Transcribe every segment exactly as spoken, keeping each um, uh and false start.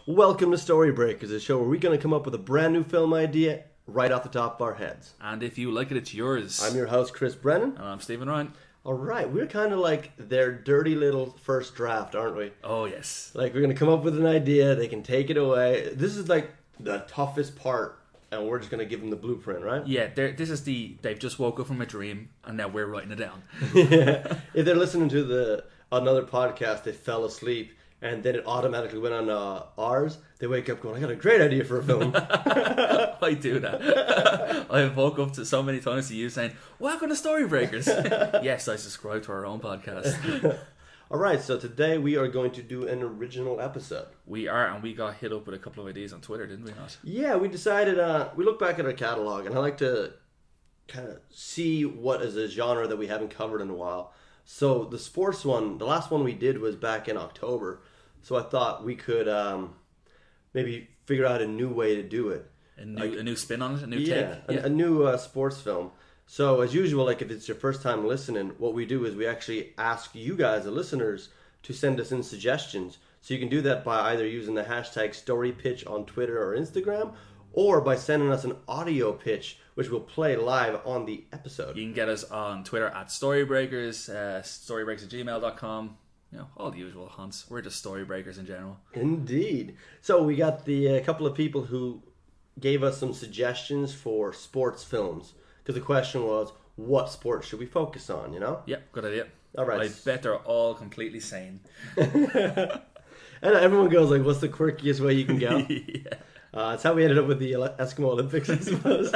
Welcome to Story Breakers, a show where we're going to come up with a brand new film idea right off the top of our heads. And if you like it, it's yours. I'm your host, Chris Brennan. And I'm Stephen Ryan. Alright, we're kind of like their dirty little first draft, aren't we? Oh, yes. Like, we're going to come up with an idea, they can take it away. This is like the toughest part, and we're just going to give them the blueprint, right? Yeah, this is the, they've just woke up from a dream, and now we're writing it down. Yeah. If they're listening to the another podcast, they fell asleep, and then it automatically went on uh, ours, they wake up going, I got a great idea for a film. I do that. I woke up to so many times to you saying, welcome to Story Breakers. Yes, I subscribe to our own podcast. Alright, so today we are going to do an original episode. We are, and we got hit up with a couple of ideas on Twitter, didn't we not? Yeah, we decided, uh, we look back at our catalog, and I like to kind of see what is a genre that we haven't covered in a while. So the sports one, the last one we did was back in October. So I thought we could um, maybe figure out a new way to do it. A new, like, a new spin on it, a new yeah, take? A, yeah, a new uh, sports film. So as usual, like if it's your first time listening, what we do is we actually ask you guys, the listeners, to send us in suggestions. So you can do that by either using the hashtag StoryPitch on Twitter or Instagram, or by sending us an audio pitch, which we'll play live on the episode. You can get us on Twitter at Storybreakers, uh, storybreakers at gmail dot com. You know, all the usual hunts. We're just Storybreakers in general. Indeed. So we got the uh, couple of people who gave us some suggestions for sports films. Because the question was, what sports should we focus on, you know? Yep, good idea. All right. I bet they're all completely sane. And everyone goes like, what's the quirkiest way you can go? Yeah. Uh, that's how we ended up with the Eskimo Olympics, I suppose.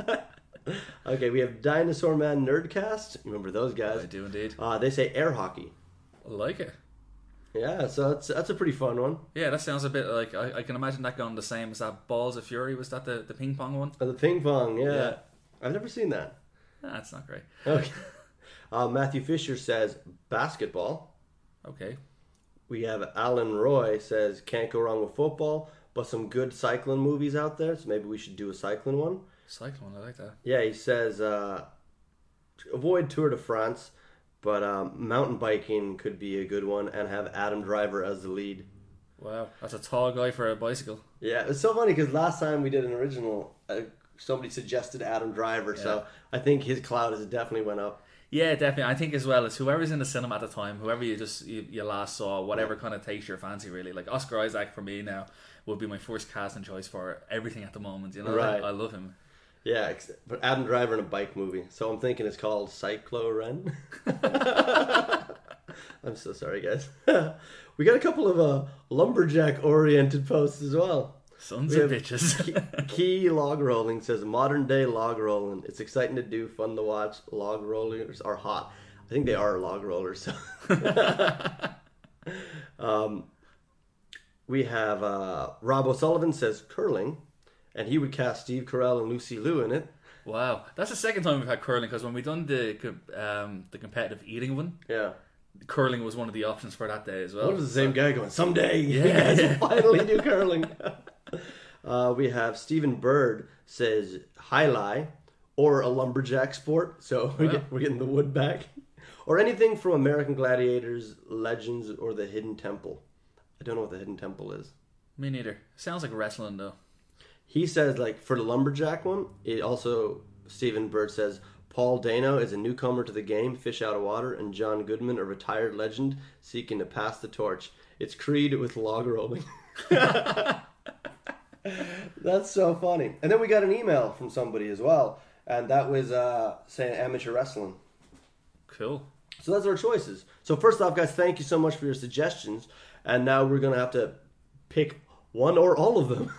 Okay, we have Dinosaur Man Nerdcast. Remember those guys? I do indeed. Uh, they say air hockey. I like it. Yeah, so that's that's a pretty fun one. Yeah, that sounds a bit like, I, I can imagine that going the same as that Balls of Fury. Was that the, the ping pong one? Uh, the ping pong, yeah. Yeah. I've never seen that. Nah, that's not great. Okay. Uh, Matthew Fisher says basketball. Okay. We have Alan Roy says can't go wrong with football, but some good cycling movies out there, so maybe we should do a cycling one. Cycling, I like that. Yeah, he says uh, avoid Tour de France, but um, mountain biking could be a good one, and have Adam Driver as the lead. Wow, that's a tall guy for a bicycle. Yeah, it's so funny because last time we did an original, uh, somebody suggested Adam Driver, Yeah. so I think his clout has definitely went up. Yeah, definitely. I think as well as whoever's in the cinema at the time, whoever you just you, you last saw, whatever kind of takes your fancy, really. Like Oscar Isaac for me now would be my first casting choice for everything at the moment. You know, Right. I, I love him. Yeah, ex- but Adam Driver in a bike movie, so I'm thinking it's called Cyclo Ren. I'm so sorry, guys. We got a couple of uh, lumberjack-oriented posts as well. Sons We of have bitches. Key, Key Log Rolling says, modern day log rolling. It's exciting to do, fun to watch. Log rollers are hot. I think they are log rollers. So. um, we have uh, Rob O'Sullivan says curling, and he would cast Steve Carell and Lucy Liu in it. Wow, that's the second time we've had curling because when we done the um, the competitive eating one, Yeah. curling was one of the options for that day as well. What was the same guy going, someday, Yeah. you guys will finally do curling. uh, we have Stephen Bird says highlight or a lumberjack sport. So we Wow. get, we're getting the wood back. Or anything from American Gladiators, Legends, or the Hidden Temple. I don't know what the Hidden Temple is. Me neither. Sounds like wrestling though. He says, like, for the lumberjack one, it also, Stephen Bird says, Paul Dano is a newcomer to the game, fish out of water, and John Goodman, a retired legend, seeking to pass the torch. It's Creed with log rolling. That's so funny. And then we got an email from somebody as well, and that was uh, saying amateur wrestling. Cool. So that's our choices. So first off, guys, thank you so much for your suggestions. And now we're going to have to pick one or all of them.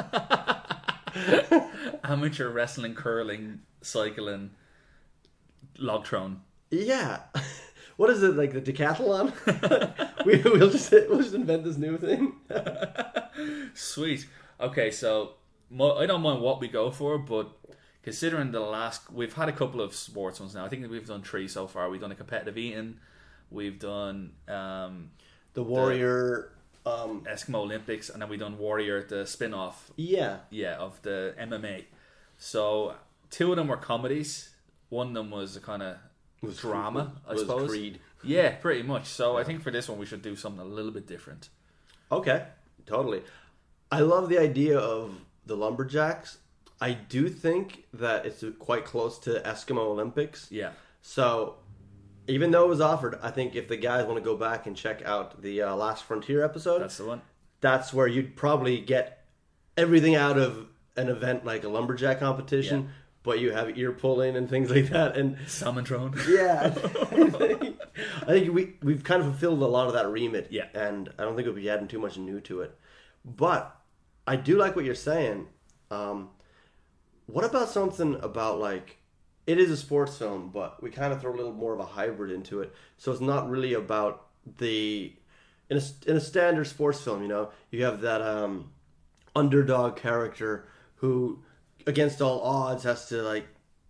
Amateur wrestling, curling, cycling, log thrown. Yeah. What is it, like the decathlon? we, we'll, just, we'll just invent this new thing. Sweet. Okay, so mo- I don't mind what we go for, but considering the last... We've had a couple of sports ones now. I think we've done three so far. We've done a competitive eating. We've done... Um, The Warrior... The um, Eskimo Olympics. And then we've done Warrior, the spin-off. Yeah. Yeah, of the M M A. So two of them were comedies. One of them was a kind of Was drama, I was suppose. Creed. Yeah, pretty much. So I think for this one we should do something a little bit different. Okay, totally. I love the idea of the lumberjacks. I do think that it's quite close to Eskimo Olympics. Yeah. So, even though it was offered, I think if the guys want to go back and check out the uh, Last Frontier episode, That's the one. that's where you'd probably get everything out of an event like a lumberjack competition, Yeah. but you have ear pulling and things like that. And Salmon drone. yeah, I think, I think we, we've kind of fulfilled a lot of that remit. Yeah. And I don't think we'll be adding too much new to it. But I do like what you're saying. Um, what about something about like, it is a sports film, but we kind of throw a little more of a hybrid into it. So it's not really about the, in a, in a standard sports film, you know, you have that um, underdog character who, against all odds, has to like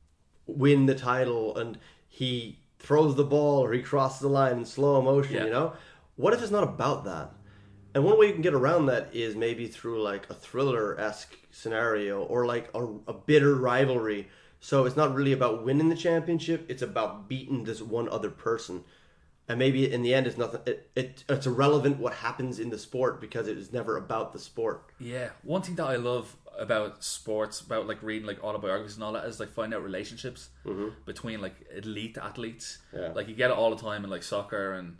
win the title, and he throws the ball or he crosses the line in slow motion, Yeah. you know? What if it's not about that? And one way you can get around that is maybe through like a thriller-esque scenario or like a, a bitter rivalry. So it's not really about winning the championship, it's about beating this one other person. And maybe in the end, it's nothing. It, it it's irrelevant what happens in the sport because it is never about the sport. Yeah, one thing that I love about sports, about like reading like autobiographies and all that, is like finding out relationships Mm-hmm. between like elite athletes. Yeah. Like you get it all the time in like soccer and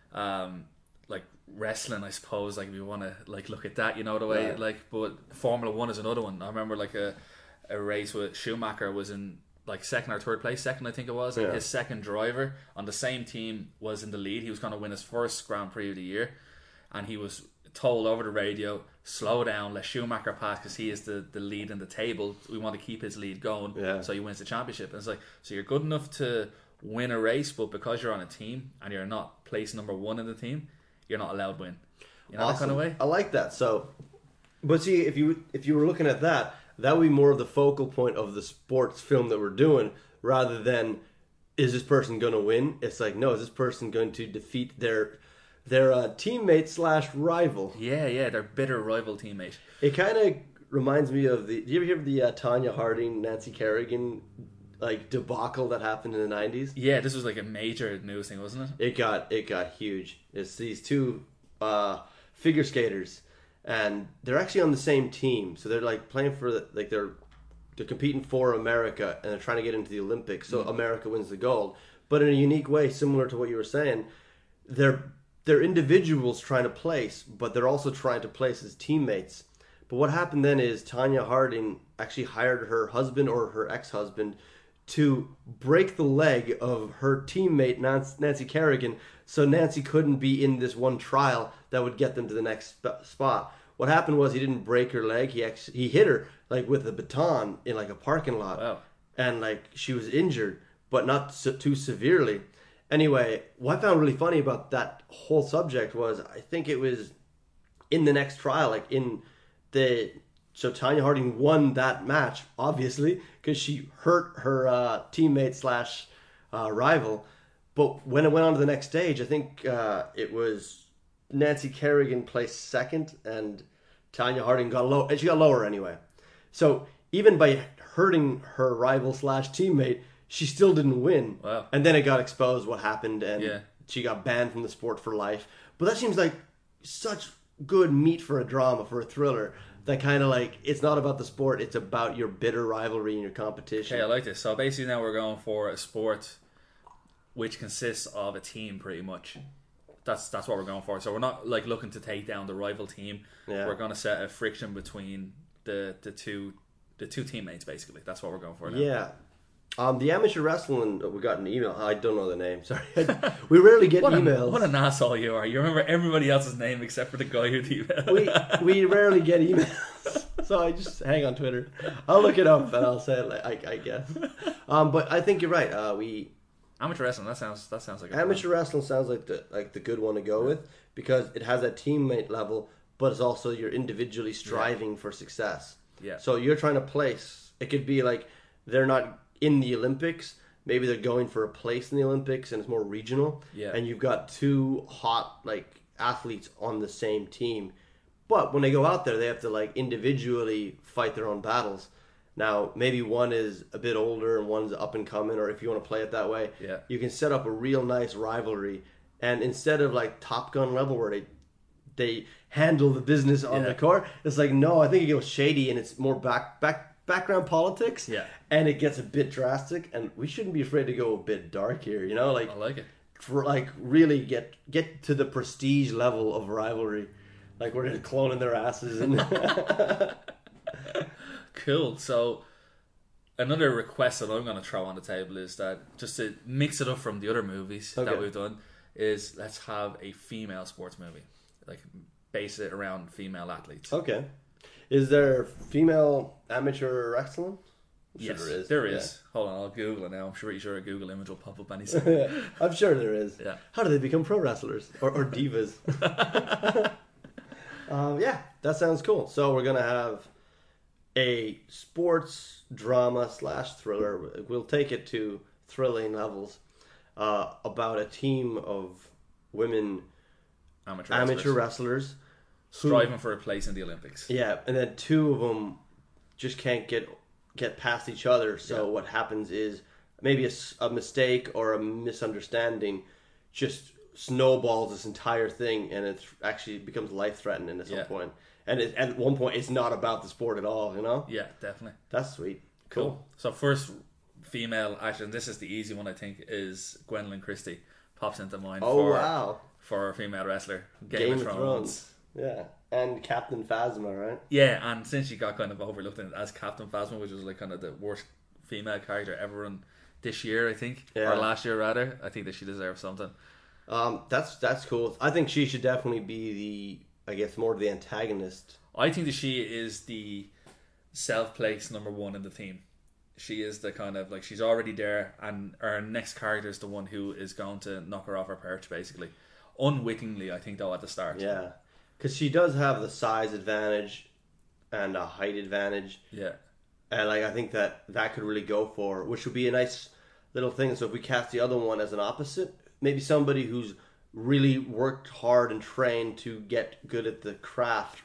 um, like wrestling, I suppose. Like if you want to like look at that, you know the way. Right. Like, but Formula One is another one. I remember like a a race with Schumacher was in like second or third place, second I think it was, and Yeah. his second driver on the same team was in the lead. He was going to win his first Grand Prix of the year, and he was told over the radio, slow down, let Schumacher pass because he is the, the lead in the table. We want to keep his lead going, Yeah. so he wins the championship. And it's like, so you're good enough to win a race, but because you're on a team and you're not place number one in the team, you're not allowed to win. You know, that kind of way? I like that. So, but see, if you if you were looking at that, that would be more of the focal point of the sports film that we're doing, rather than is this person going to win? It's like, no, is this person going to defeat their their uh, teammate slash rival? Yeah, yeah, their bitter rival teammate. It kind of reminds me of the. Do you ever hear of the uh, Tanya Harding, Nancy Kerrigan like debacle that happened in the nineties? Yeah, this was like a major news thing, wasn't it? It got it got huge. It's these two uh, figure skaters, and they're actually on the same team. So they're like playing for the, like they're they're competing for America, and they're trying to get into the Olympics. So America wins the gold, but in a unique way, similar to what you were saying. They're they're individuals trying to place, but they're also trying to place as teammates. But what happened then is Tanya Harding actually hired her husband or her ex-husband to break the leg of her teammate Nancy Kerrigan, so Nancy couldn't be in this one trial that would get them to the next sp- spot. What happened was he didn't break her leg. He actually, he hit her like with a baton in like a parking lot, Wow. and like she was injured, but not so, too severely. Anyway, what I found really funny about that whole subject was I think it was in the next trial, like in the so Tanya Harding won that match, obviously, because she hurt her uh, teammate slash uh, rival. But when it went on to the next stage, I think uh, it was Nancy Kerrigan placed second, and Tanya Harding got low, and she got lower anyway. So even by hurting her rival slash teammate, she still didn't win. Wow. And then it got exposed what happened, and Yeah. she got banned from the sport for life. But that seems like such good meat for a drama, for a thriller. That kind of like, it's not about the sport, it's about your bitter rivalry and your competition. Okay, I like this. So basically now we're going for a sport which consists of a team pretty much. That's that's what we're going for. So we're not like looking to take down the rival team. Yeah. We're going to set a friction between the the two the two teammates basically. That's what we're going for now. Yeah. Um, the amateur wrestling, we got an email. I don't know the name, sorry. We rarely get What, emails. an, what an asshole you are. You remember everybody else's name except for the guy who emailed. we we rarely get emails, so I just hang on Twitter. I'll look it up and I'll say it. Like, I, I guess. Um, but I think you're right. Uh, we Amateur wrestling, that sounds that sounds like a amateur wrestling sounds like the like the good one to go with because it has that teammate level, but it's also you're individually striving for success. Yeah. So you're trying to place. It could be like they're not in the Olympics. Maybe they're going for a place in the Olympics and it's more regional. Yeah. And you've got two hot like athletes on the same team. But when they go out there, they have to like individually fight their own battles. Now, maybe one is a bit older and one's up and coming, or if you want to play it that way, Yeah. you can set up a real nice rivalry. And instead of like Top Gun level where they they handle the business on Yeah. the court. It's like, no, I think it goes shady and it's more back back background politics. Yeah. And it gets a bit drastic, and we shouldn't be afraid to go a bit dark here. You know, like I like it. for like really get get to the prestige level of rivalry, like we're just cloning their asses and. Cool. So another request that I'm going to throw on the table is that just to mix it up from the other movies Okay. that we've done is let's have a female sports movie, like base it around female athletes. Okay. Is there female amateur wrestling? I'm sure Yes, there is. there Yeah. is. Hold on, I'll Google it now. I'm pretty sure a Google image will pop up any second. I'm sure there is. Yeah. How do they become pro wrestlers or, or divas? um, yeah, that sounds cool. So we're gonna have a sports drama slash thriller. We'll take it to thrilling levels uh, about a team of women Amateur, amateur wrestlers. wrestlers. who- Striving for a place in the Olympics. Yeah, and then two of them just can't get get past each other. So Yeah. what happens is maybe a, s- a mistake or a misunderstanding just snowballs this entire thing, and it actually becomes life threatening at some Yeah. point. And it, at one point, it's not about the sport at all. You know, Yeah, definitely. that's sweet. Cool. Cool. So first female action, and this is the easy one I think, is Gwendolyn Christie. Pops into mind Oh for wow, for a female wrestler. Game, Game of, of Thrones. Thrones. Yeah, and Captain Phasma, right? Yeah, and since she got kind of overlooked in- as Captain Phasma, which was like kind of the worst female character ever in this year, I think, Yeah. or last year rather, I think that she deserves something. Um, that's that's cool. I think she should definitely be the, I guess, more the antagonist. I think that she is the self-placed number one in the team. She is the kind of like she's already there, and our next character is the one who is going to knock her off her perch, basically, unwittingly. I think though at the start. Yeah, because she does have the size advantage and a height advantage, Yeah. and like I think that that could really go for her, which would be a nice little thing. So if we cast the other one as an opposite, maybe somebody who's really worked hard and trained to get good at the craft,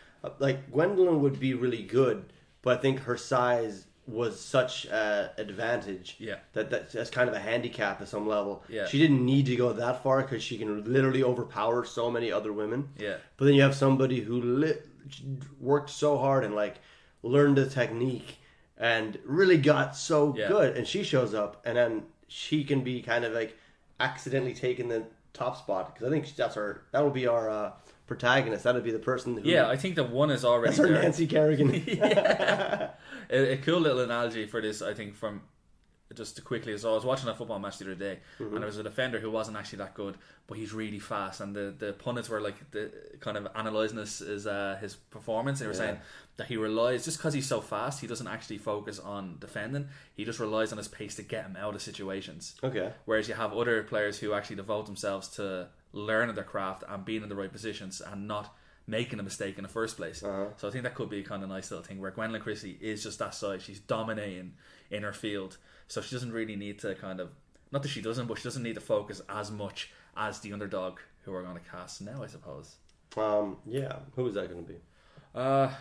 like Gwendolyn would be really good, but I think her size was such an advantage Yeah. that that- that's kind of a handicap at some level. Yeah. She didn't need to go that far because she can literally overpower so many other women. Yeah. But then you have somebody who li- worked so hard and like learned the technique and really got so Yeah. good, and she shows up, and then she can be kind of like accidentally taking the top spot, because I think that's our that will be our uh, protagonist. That'll be the person who Yeah, I think that one is already that's our there. Nancy Kerrigan. Yeah. a, a cool little analogy for this, I think, from just to quickly. So I was watching a football match the other day, Mm-hmm. and there was a defender who wasn't actually that good, but he's really fast. And the, the pundits were like the kind of analysing his his, uh, his performance. They were Yeah. saying that he relies just because he's so fast, he doesn't actually focus on defending. He just relies on his pace to get him out of situations. Okay. Whereas you have other players who actually devote themselves to learning their craft and being in the right positions and not making a mistake in the first place. Uh-huh. So I think that could be a kind of nice little thing where Gwendolyn Christie is just that size. She's dominating in her field. So she doesn't really need to kind of, not that she doesn't, but she doesn't need to focus as much as the underdog who we're going to cast now, I suppose. Um. Yeah. Who is that going to be? Uh,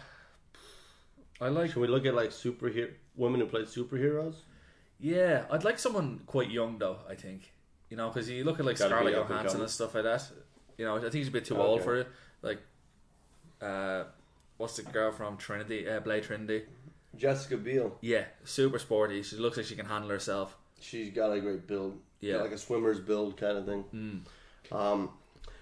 I like, Should we look at like superhero women who played superheroes? yeah, I'd like someone quite young though, I think. You know, because you look at like Gotta be Scarlett up and Johansson coming. and stuff like that. You know, I think she's a bit too Okay. old for it. Like, uh, what's the girl from Trinity, uh, Blade Trinity? Jessica Biel. Yeah, super sporty. She looks like she can handle herself. She's got a great build. Yeah. Got like a swimmer's build kind of thing. Mm. Um,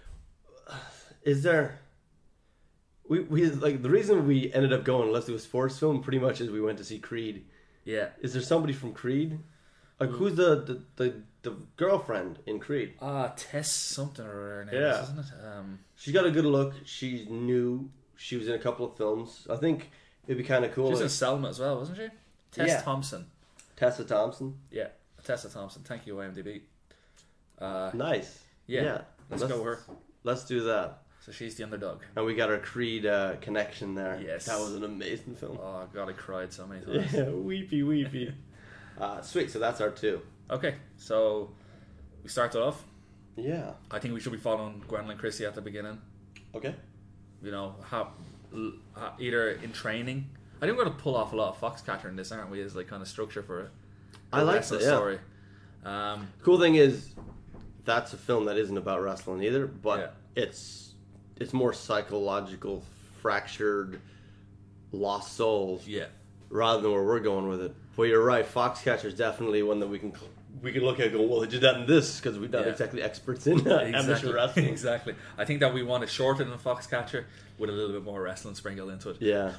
is there? We we like the reason we ended up going let's do a sports film pretty much is we went to see Creed. Yeah. Is there somebody from Creed? Like who's the the, the, the girlfriend in Creed? Ah, Tess something or her name Yeah. is, isn't it? Um, She's got a good look. She's new. She was in a couple of films. I think it'd be kind of cool. she was in if- Selma as well, wasn't she? Tess Yeah. Thompson. Tessa Thompson. Yeah, Tessa Thompson. Thank you, IMDb. Uh, Nice. yeah, let's, go with her. Let's do that. So she's the underdog. And we got our Creed uh, connection there. Yes. That was an amazing film. Oh God, I cried so many times. Yeah, weepy, weepy. uh, sweet. So that's our two. Okay, so we started off. Yeah. I think we should be following Gwendolyn Christie at the beginning. Okay. You know, have, ha either in training. I think we're going to pull off a lot of Foxcatcher in this, aren't we? As like kind of structure for a I like wrestling that, yeah. story. Um, Cool thing is, that's a film that isn't about wrestling either, but Yeah. it's it's more psychological, fractured, lost souls, Yeah. rather than where we're going with it. But you're right, Foxcatcher is definitely one that we can we can look at and go, well, they did that in this, because we're not Yeah. exactly experts in uh, amateur Exactly. wrestling. Exactly. I think that we want it shorter than Foxcatcher with a little bit more wrestling sprinkled into it. Yeah.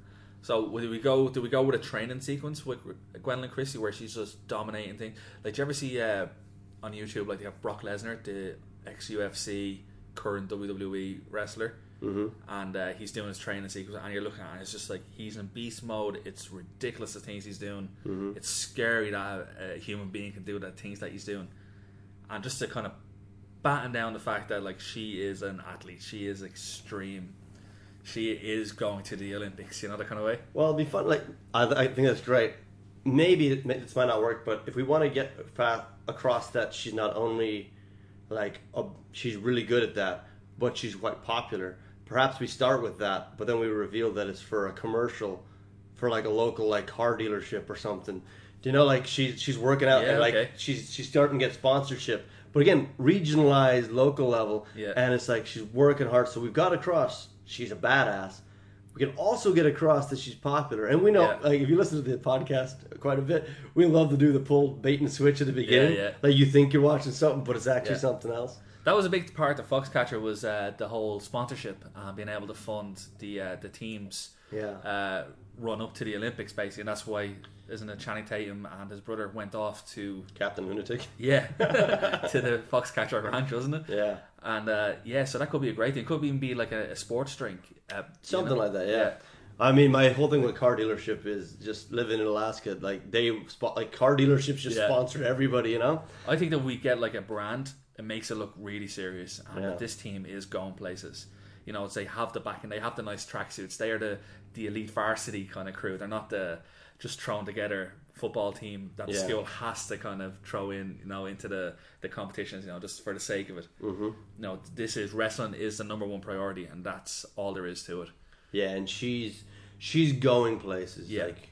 So do we go? Do we go with a training sequence with Gwendolyn Christie where she's just dominating things? Like, do you ever see uh, on YouTube, like they have Brock Lesnar, the ex U F C current W W E wrestler, Mm-hmm. and uh, he's doing his training sequence, and you're looking at it, it's just like he's in beast mode. It's ridiculous the things he's doing. Mm-hmm. It's scary that a human being can do the things that he's doing, and just to kind of batten down the fact that like she is an athlete, she is extreme. She is going to the Olympics, you know, that kind of way. Well, it'd be fun. Like, I, I think that's great. Maybe it, this might not work, but if we want to get fa- across that she's not only like a, she's really good at that, but she's quite popular. Perhaps we start with that, but then we reveal that it's for a commercial, for like a local like car dealership or something. Do you know, like she's she's working out Yeah, and like okay. she's she's starting to get sponsorship. But again, regionalized, local level, Yeah. and it's like she's working hard. So we've got across she's a badass. We can also get across that she's popular, and we know, Yeah. like, if you listen to the podcast quite a bit, we love to do the pull bait and switch at the beginning. yeah. Like you think you're watching something, but it's actually Yeah. something else. That was a big part of Foxcatcher was uh, the whole sponsorship, uh, being able to fund the uh, the teams Yeah. uh, run up to the Olympics, basically, and that's why, isn't it, Channing Tatum and his brother went off to Captain Lunatic. yeah to the Foxcatcher Ranch, wasn't it? Yeah. And uh, yeah, so that could be a great thing. It could even be like a, a sports drink, uh, you Something know? like that, yeah. I mean, my whole thing with car dealership is just living in Alaska. Like they spot, like car dealerships just Yeah. sponsor everybody, you know. I think that we get like a brand, it makes it look really serious, and Yeah. that this team is going places. You know, it's they have the backing, they have the nice tracksuits. They are the the elite varsity kind of crew. They're not the just thrown together football team that the Yeah. school has to kind of throw in, you know, into the the competitions, you know, just for the sake of it. Mm-hmm. No, this is wrestling is the number one priority, and that's all there is to it. Yeah, and she's she's going places. Yeah. Like,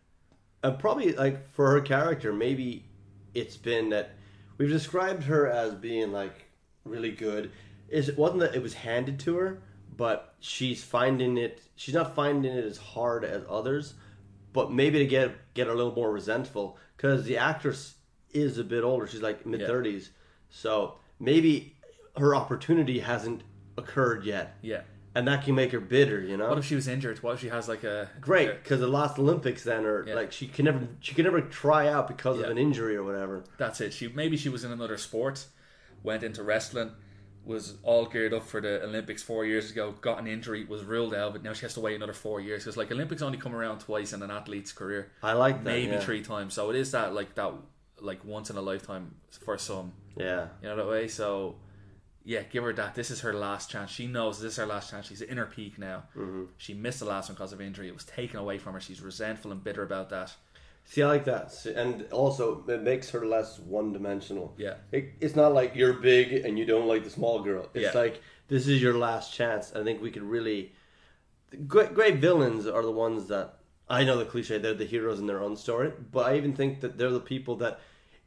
and probably like for her character, maybe it's been that we've described her as being like really good. Is it wasn't that it was handed to her, but she's finding it. She's not finding it as hard as others, but maybe to get get a little more resentful because the actress is a bit older. She's like mid thirties, so maybe her opportunity hasn't occurred yet. Yeah. And that can make her bitter, you know. What if she was injured? What if she has like a Great, a- because the last Olympics then, or Yeah. like she can never, she can never try out because Yeah. of an injury or whatever. That's it. She maybe she was in another sport, went into wrestling, was all geared up for the Olympics four years ago, got an injury, was ruled out, but now she has to wait another four years because like Olympics only come around twice in an athlete's career, I like that. maybe yeah. three times. So it is that like that like once in a lifetime for some, Yeah, you know that way. So yeah, give her that. This is her last chance. She knows this is her last chance. She's in her peak now. Mm-hmm. She missed the last one because of injury. It was taken away from her. She's resentful and bitter about that. see, I like that, See, and also it makes her less one-dimensional. Yeah. it, it's not like you're big and you don't like the small girl. It's Yeah. like this is your last chance. I think we could really great, great villains are the ones that I know the cliche. They're the heroes in their own story, but I even think that they're the people that,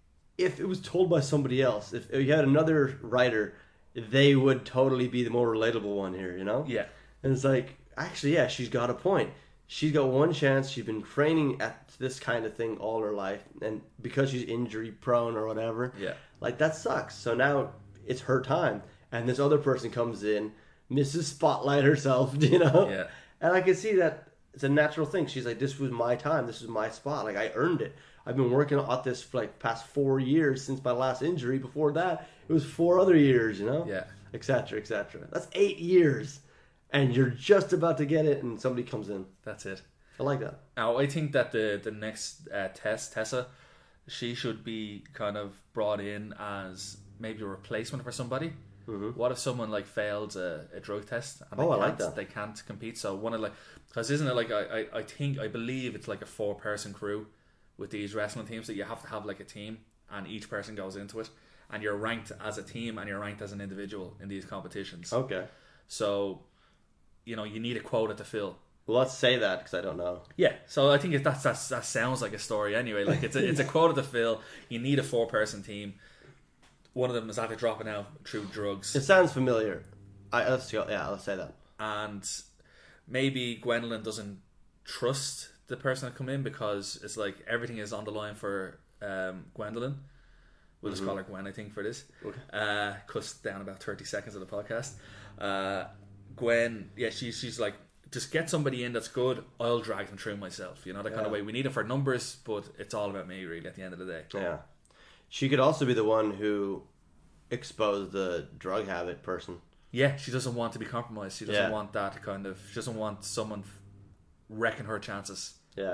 if it was told by somebody else, if you had another writer, they would totally be the more relatable one here, you know? Yeah. And it's like, actually, yeah, she's got a point. She's got one chance. She's been training at this kind of thing all her life. And because she's injury prone or whatever, Yeah. like that sucks. So now it's her time. And this other person comes in, Missus Spotlight herself, you know? Yeah. And I can see that it's a natural thing. She's like, this was my time. This was my spot. Like, I earned it. I've been working at this for like past four years since my last injury. Before that, it was four other years, you know? Yeah. Et cetera, et cetera. That's eight years. And you're just about to get it, and somebody comes in. That's it. I like that. Now, I think that the the next uh, Tess, Tessa, she should be kind of brought in as maybe a replacement for somebody. Mm-hmm. What if someone like failed a, a drug test and they Oh, I can't, like that. they can't compete? So one of like, because isn't it like I, I I think I believe it's like a four person crew with these wrestling teams that you have to have like a team and each person goes into it and you're ranked as a team and you're ranked as an individual in these competitions. Okay. So, you know, you need a quota to fill. Well, let's say that because I don't know. Yeah, so I think it, that's, that's that sounds like a story anyway. Like it's a, it's a quota to fill. You need a four person team. One of them is either dropping out through drugs. It sounds familiar. I, let's go. Yeah, let's say that. And maybe Gwendolyn doesn't trust the person that come in because it's like everything is on the line for um, Gwendolyn. We'll just mm-hmm. call her Gwen, I think, for this. Okay. Uh, cuts down about thirty seconds of the podcast. Uh, Gwen, yeah, she's she's like, just get somebody in that's good. I'll drag them through myself. You know, that yeah. kind of way. We need it for numbers, but it's all about me, really, at the end of the day. Yeah. She could also be the one who exposed the drug habit person. Yeah, she doesn't want to be compromised. She doesn't yeah. want that kind of... She doesn't want someone wrecking her chances. Yeah.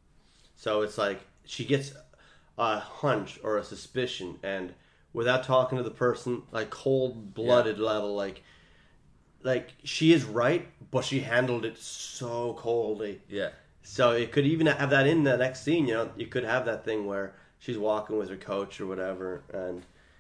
So it's like she gets a hunch or a suspicion, and without talking to the person, like cold-blooded yeah. level, like... Like, she is right, but she handled it so coldly. Yeah. So it could even have that in the next scene, you know? You could have that thing where she's walking with her coach or whatever, and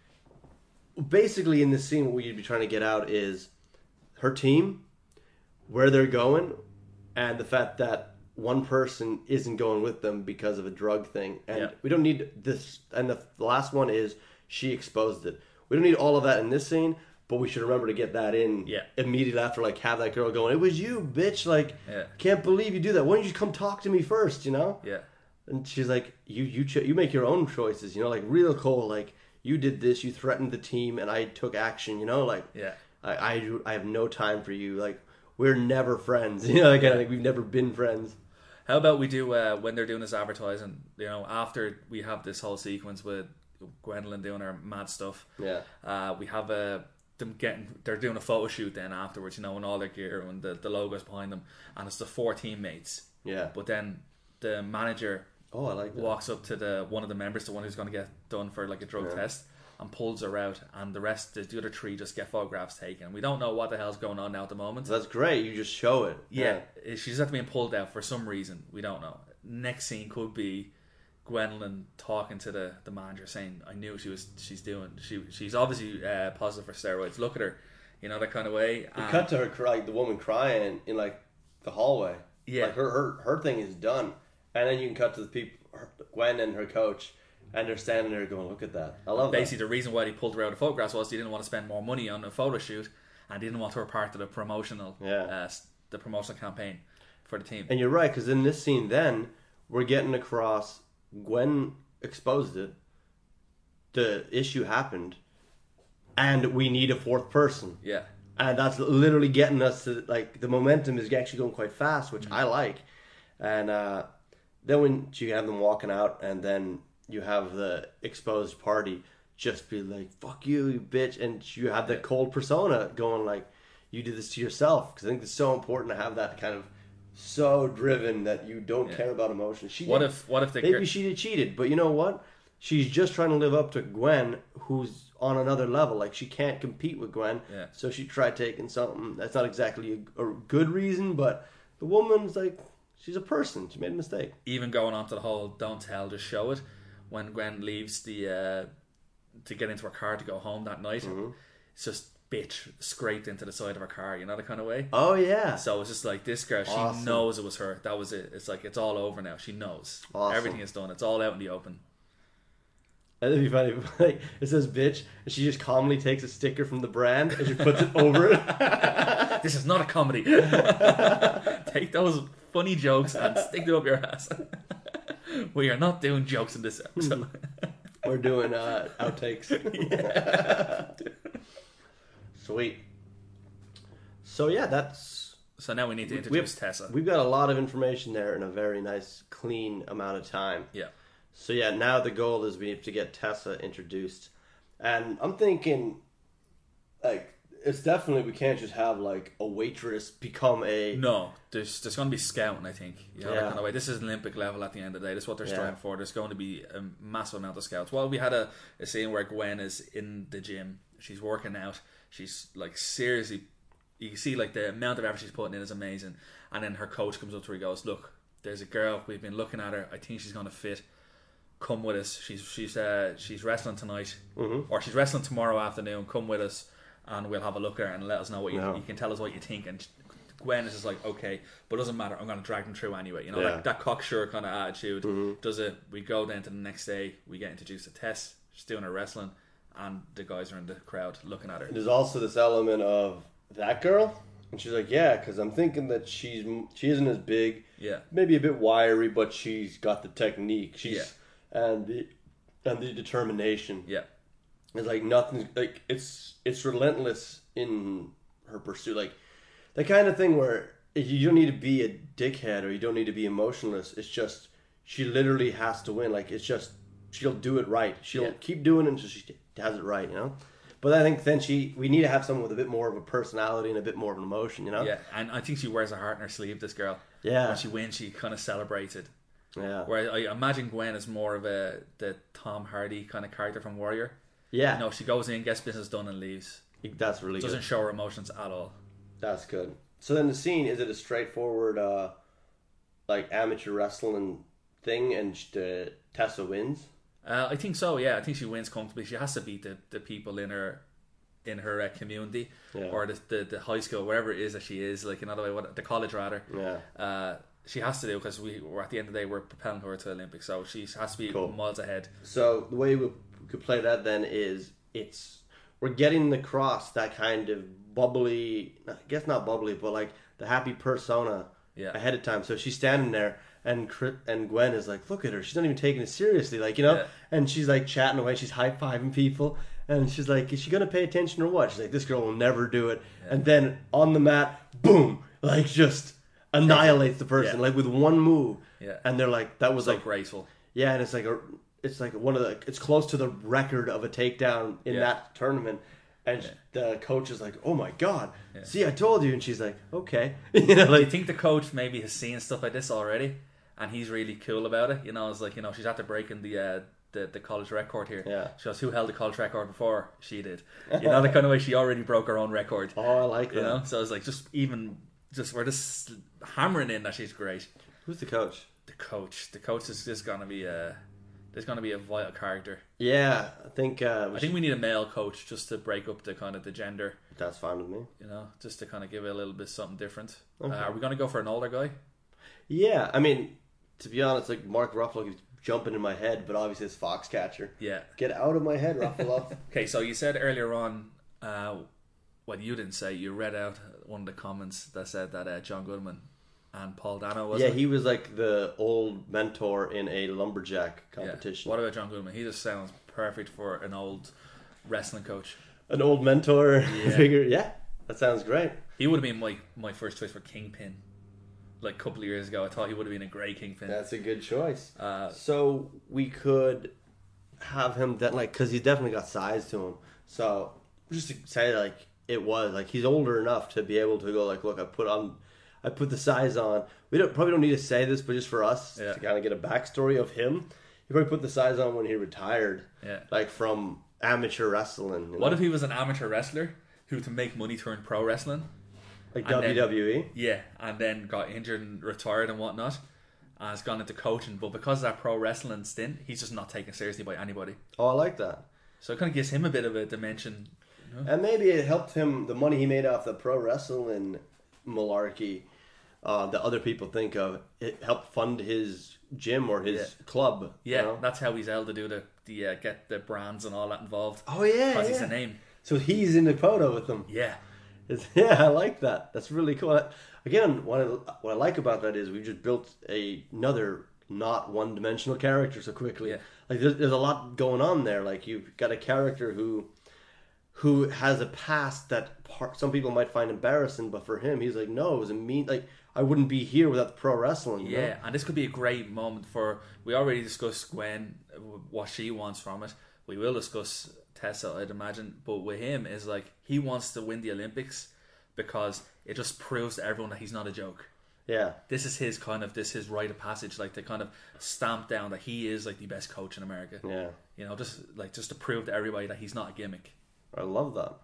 basically in this scene what you'd be trying to get out is her team, where they're going, and the fact that one person isn't going with them because of a drug thing. And yeah. we don't need this. And the last one is she exposed it. We don't need all of that in this scene, but we should remember to get that in yeah. immediately after, like, have that girl going, it was you, bitch. Like, yeah. can't believe you do that. Why don't you come talk to me first, you know? Yeah. And she's like, you you cho- you make your own choices, you know, like, real cool. Like, you did this, you threatened the team, and I took action, you know? Like, yeah. I, I, I have no time for you. Like, we're never friends. You know, like, yeah. I think we've never been friends. How about we do, uh, when they're doing this advertising, you know, after we have this whole sequence with Gwendolyn doing her mad stuff, yeah, uh, we have a... them getting they're doing a photo shoot then afterwards, you know, and all their gear and the, the logos behind them, and it's the four teammates. Yeah. But then the manager oh I like that. walks up to the one of the members, the one who's going to get done for like a drug yeah. test, and pulls her out, and the rest, the other three, just get photographs taken. We don't know what the hell's going on now at the moment. That's great. You just show it. Yeah, yeah. She's just being pulled out for some reason. We don't know. Next scene could be Gwendolyn talking to the, the manager, saying, "I knew she was she's doing she she's obviously uh, positive for steroids. Look at her, you know, that kind of way." You um, cut to her cry, the woman crying in like the hallway. Yeah, like her her her thing is done, and then you can cut to the people, her, Gwen and her coach, and they're standing there going, "Look at that." I love Basically, that. the reason why they pulled her out of photographs was they didn't want to spend more money on a photo shoot, and they didn't want her part of the promotional yeah uh, the promotional campaign for the team. And you're right, because in this scene, then we're getting across Gwen exposed it, the issue happened, and we need a fourth person. Yeah. And that's literally getting us to, like, the momentum is actually going quite fast, which mm-hmm. I like. And uh, then when you have them walking out, and then you have the exposed party just be like, fuck you, you bitch. And you have the cold persona going like, you did this to yourself. Because I think it's so important to have that kind of so driven that you don't yeah. care about emotions. She what did, if what if they maybe cur- she cheated, but you know what? She's just trying to live up to Gwen, who's on another level. Like, she can't compete with Gwen, yeah. so she tried taking something that's not exactly a, a good reason. But the woman's like, she's a person. She made a mistake. Even going on to the whole "don't tell, just show it." When Gwen leaves the uh, to get into her car to go home that night, mm-hmm. it's just bitch scraped into the side of her car, you know, the kind of way. Oh yeah. So it's just like, this girl, she awesome. knows it was her. That was it. It's like, it's all over now. She knows awesome. Everything is done. It's all out in the open. That'd be funny. Like, it says bitch, and she just calmly takes a sticker from the brand and she puts it over it. This is not a comedy. Take those funny jokes and stick them up your ass. We are not doing jokes in this episode. We're doing uh, outtakes. Yeah. Sweet. So yeah, that's... So now we need to introduce we have, Tessa. We've got a lot of information there in a very nice, clean amount of time. Yeah. So yeah, now the goal is we need to get Tessa introduced. And I'm thinking, like, it's definitely, we can't just have, like, a waitress become a... No, there's there's going to be scouting, I think. You know, yeah. that kind of way. This is Olympic level at the end of the day. This is what they're striving yeah. for. There's going to be a massive amount of scouts. Well, we had a, a scene where Gwen is in the gym. She's working out. She's, like, seriously... You can see, like, the amount of effort she's putting in is amazing. And then her coach comes up to her and goes, look, there's a girl. We've been looking at her. I think she's going to fit. Come with us. She's she's uh, she's wrestling tonight. Mm-hmm. Or she's wrestling tomorrow afternoon. Come with us. And we'll have a look at her and let us know what you, no. you can tell us what you think. And Gwen is just like, okay, but it doesn't matter. I'm going to drag them through anyway. You know, yeah. like that cocksure kind of attitude. Mm-hmm. Does it? We go down to the next day. We get introduced to Tess. She's doing her wrestling, and the guys are in the crowd looking at her. There's also this element of that girl? And she's like, yeah, because I'm thinking that she's she isn't as big, Yeah. maybe a bit wiry, but she's got the technique. She's Yeah. and the and the determination. Yeah. It's like nothing. Like it's it's relentless in her pursuit. Like the kind of thing where you don't need to be a dickhead or you don't need to be emotionless. It's just she literally has to win. Like it's just she'll do it right. She'll Yeah. keep doing it until she has it right. You know. But I think then she we need to have someone with a bit more of a personality and a bit more of an emotion. You know. Yeah, and I think she wears her heart in her sleeve. This girl. Yeah. When she wins, she kind of celebrates it. Yeah. Where I imagine Gwen is more of a the Tom Hardy kind of character from Warrior. Yeah. No, she goes in, gets business done, and leaves. That's really Doesn't good. show her emotions at all. That's good. So then the scene, is it a straightforward uh, like amateur wrestling thing and uh, Tessa wins? Uh, I think so. Yeah, I think she wins comfortably. She has to beat the, the people in her in her uh, community Yeah. or the, the the high school, wherever it is that she is. Like another way, what the college rather. Yeah. Uh, she has to do because we we're at the end of the day we're propelling her to the Olympics, so she has to be Cool. miles ahead. So the way we could play that then is it's we're getting across that kind of bubbly, I guess not bubbly, but like the happy persona Yeah. ahead of time. So she's standing there and Chris, and Gwen is like, look at her, she's not even taking it seriously, like, you know. Yeah. And she's like chatting away, she's high fiving people, and she's like, is she gonna pay attention or what? She's like, this girl will never do it. Yeah. And then on the mat, boom, like just annihilates the person, Yeah. like with one move. Yeah. And they're like, that was So like graceful. yeah, and it's like a, it's like one of the, it's close to the record of a takedown in Yeah. that tournament, and Yeah. the coach is like, "Oh my god, Yeah. see, I told you," and she's like, "Okay," you know, Do you like, think the coach maybe has seen stuff like this already, and he's really cool about it? You know, it's like, you know, she's after breaking the uh, the the college record here. Yeah. She goes, who held the college record before? She did. You know, the kind of way she already broke her own record. oh, I like that. You know, so it's like just even just we're just hammering in that she's great. Who's the coach? The coach, the coach is just gonna be a, there's gonna be a vital character. Yeah, I think uh, I think we need a male coach just to break up the kind of the gender. that's fine with me. You know, just to kind of give it a little bit something different. Okay. Uh, are we gonna go for an older guy? Yeah, I mean, to be honest, like Mark Ruffalo keeps jumping in my head, but obviously it's Foxcatcher. Yeah. Get out of my head, Ruffalo. Okay, so you said earlier on, uh, well, you didn't say, you read out one of the comments that said that uh, John Goodman and Paul Dano was yeah, it? he was like the old mentor in a lumberjack Yeah. competition. What about John Goodman? He just sounds perfect for an old wrestling coach. An old mentor Yeah. figure. Yeah, that sounds great. He would have been my, my first choice for Kingpin. Like a couple of years ago, I thought he would have been a great Kingpin. That's a good choice. Uh, So we could have him that like because he's definitely got size to him. So just to say like it was like he's older enough to be able to go like, look, I put on, I put the size on. We don't probably don't need to say this, but just for us Yeah. to kind of get a backstory of him, he probably put the size on when he retired, yeah. like from amateur wrestling. you What know? if he was an amateur wrestler who, to make money, turned pro wrestling? like and then- W W E? Yeah, and then got injured and retired and whatnot, and has gone into coaching. But because of that pro wrestling stint, he's just not taken seriously by anybody. Oh, I like that. So it kind of gives him a bit of a dimension. You know? And maybe it helped him, the money he made off the pro wrestling malarkey uh, that other people think of, it helped fund his gym or his Yeah. club. Yeah, You know? that's how he's able to do the the uh, get the brands and all that involved. Oh, yeah. Because he's yeah. a name. So he's in the photo with them. Yeah, It's, yeah, I like that. That's really cool. Again, what I, what I like about that is we just built a, another not one-dimensional character so quickly. Yeah. Like there's, there's a lot going on there. Like you've got a character who who has a past that part, some people might find embarrassing, but for him, he's like, no, it was a mean. Like I wouldn't be here without the pro wrestling. you know? yeah, and this could be a great moment for. We already discussed Gwen, uh, what she wants from it. We will discuss Tessa, I'd imagine, but with him is like he wants to win the Olympics because it just proves to everyone that he's not a joke. yeah. This is his kind of this his rite of passage, like to kind of stamp down that he is like the best coach in America. Yeah. You know, just like just to prove to everybody that he's not a gimmick. I love that.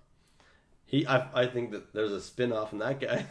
He, I, I think that there's a spin off in that guy.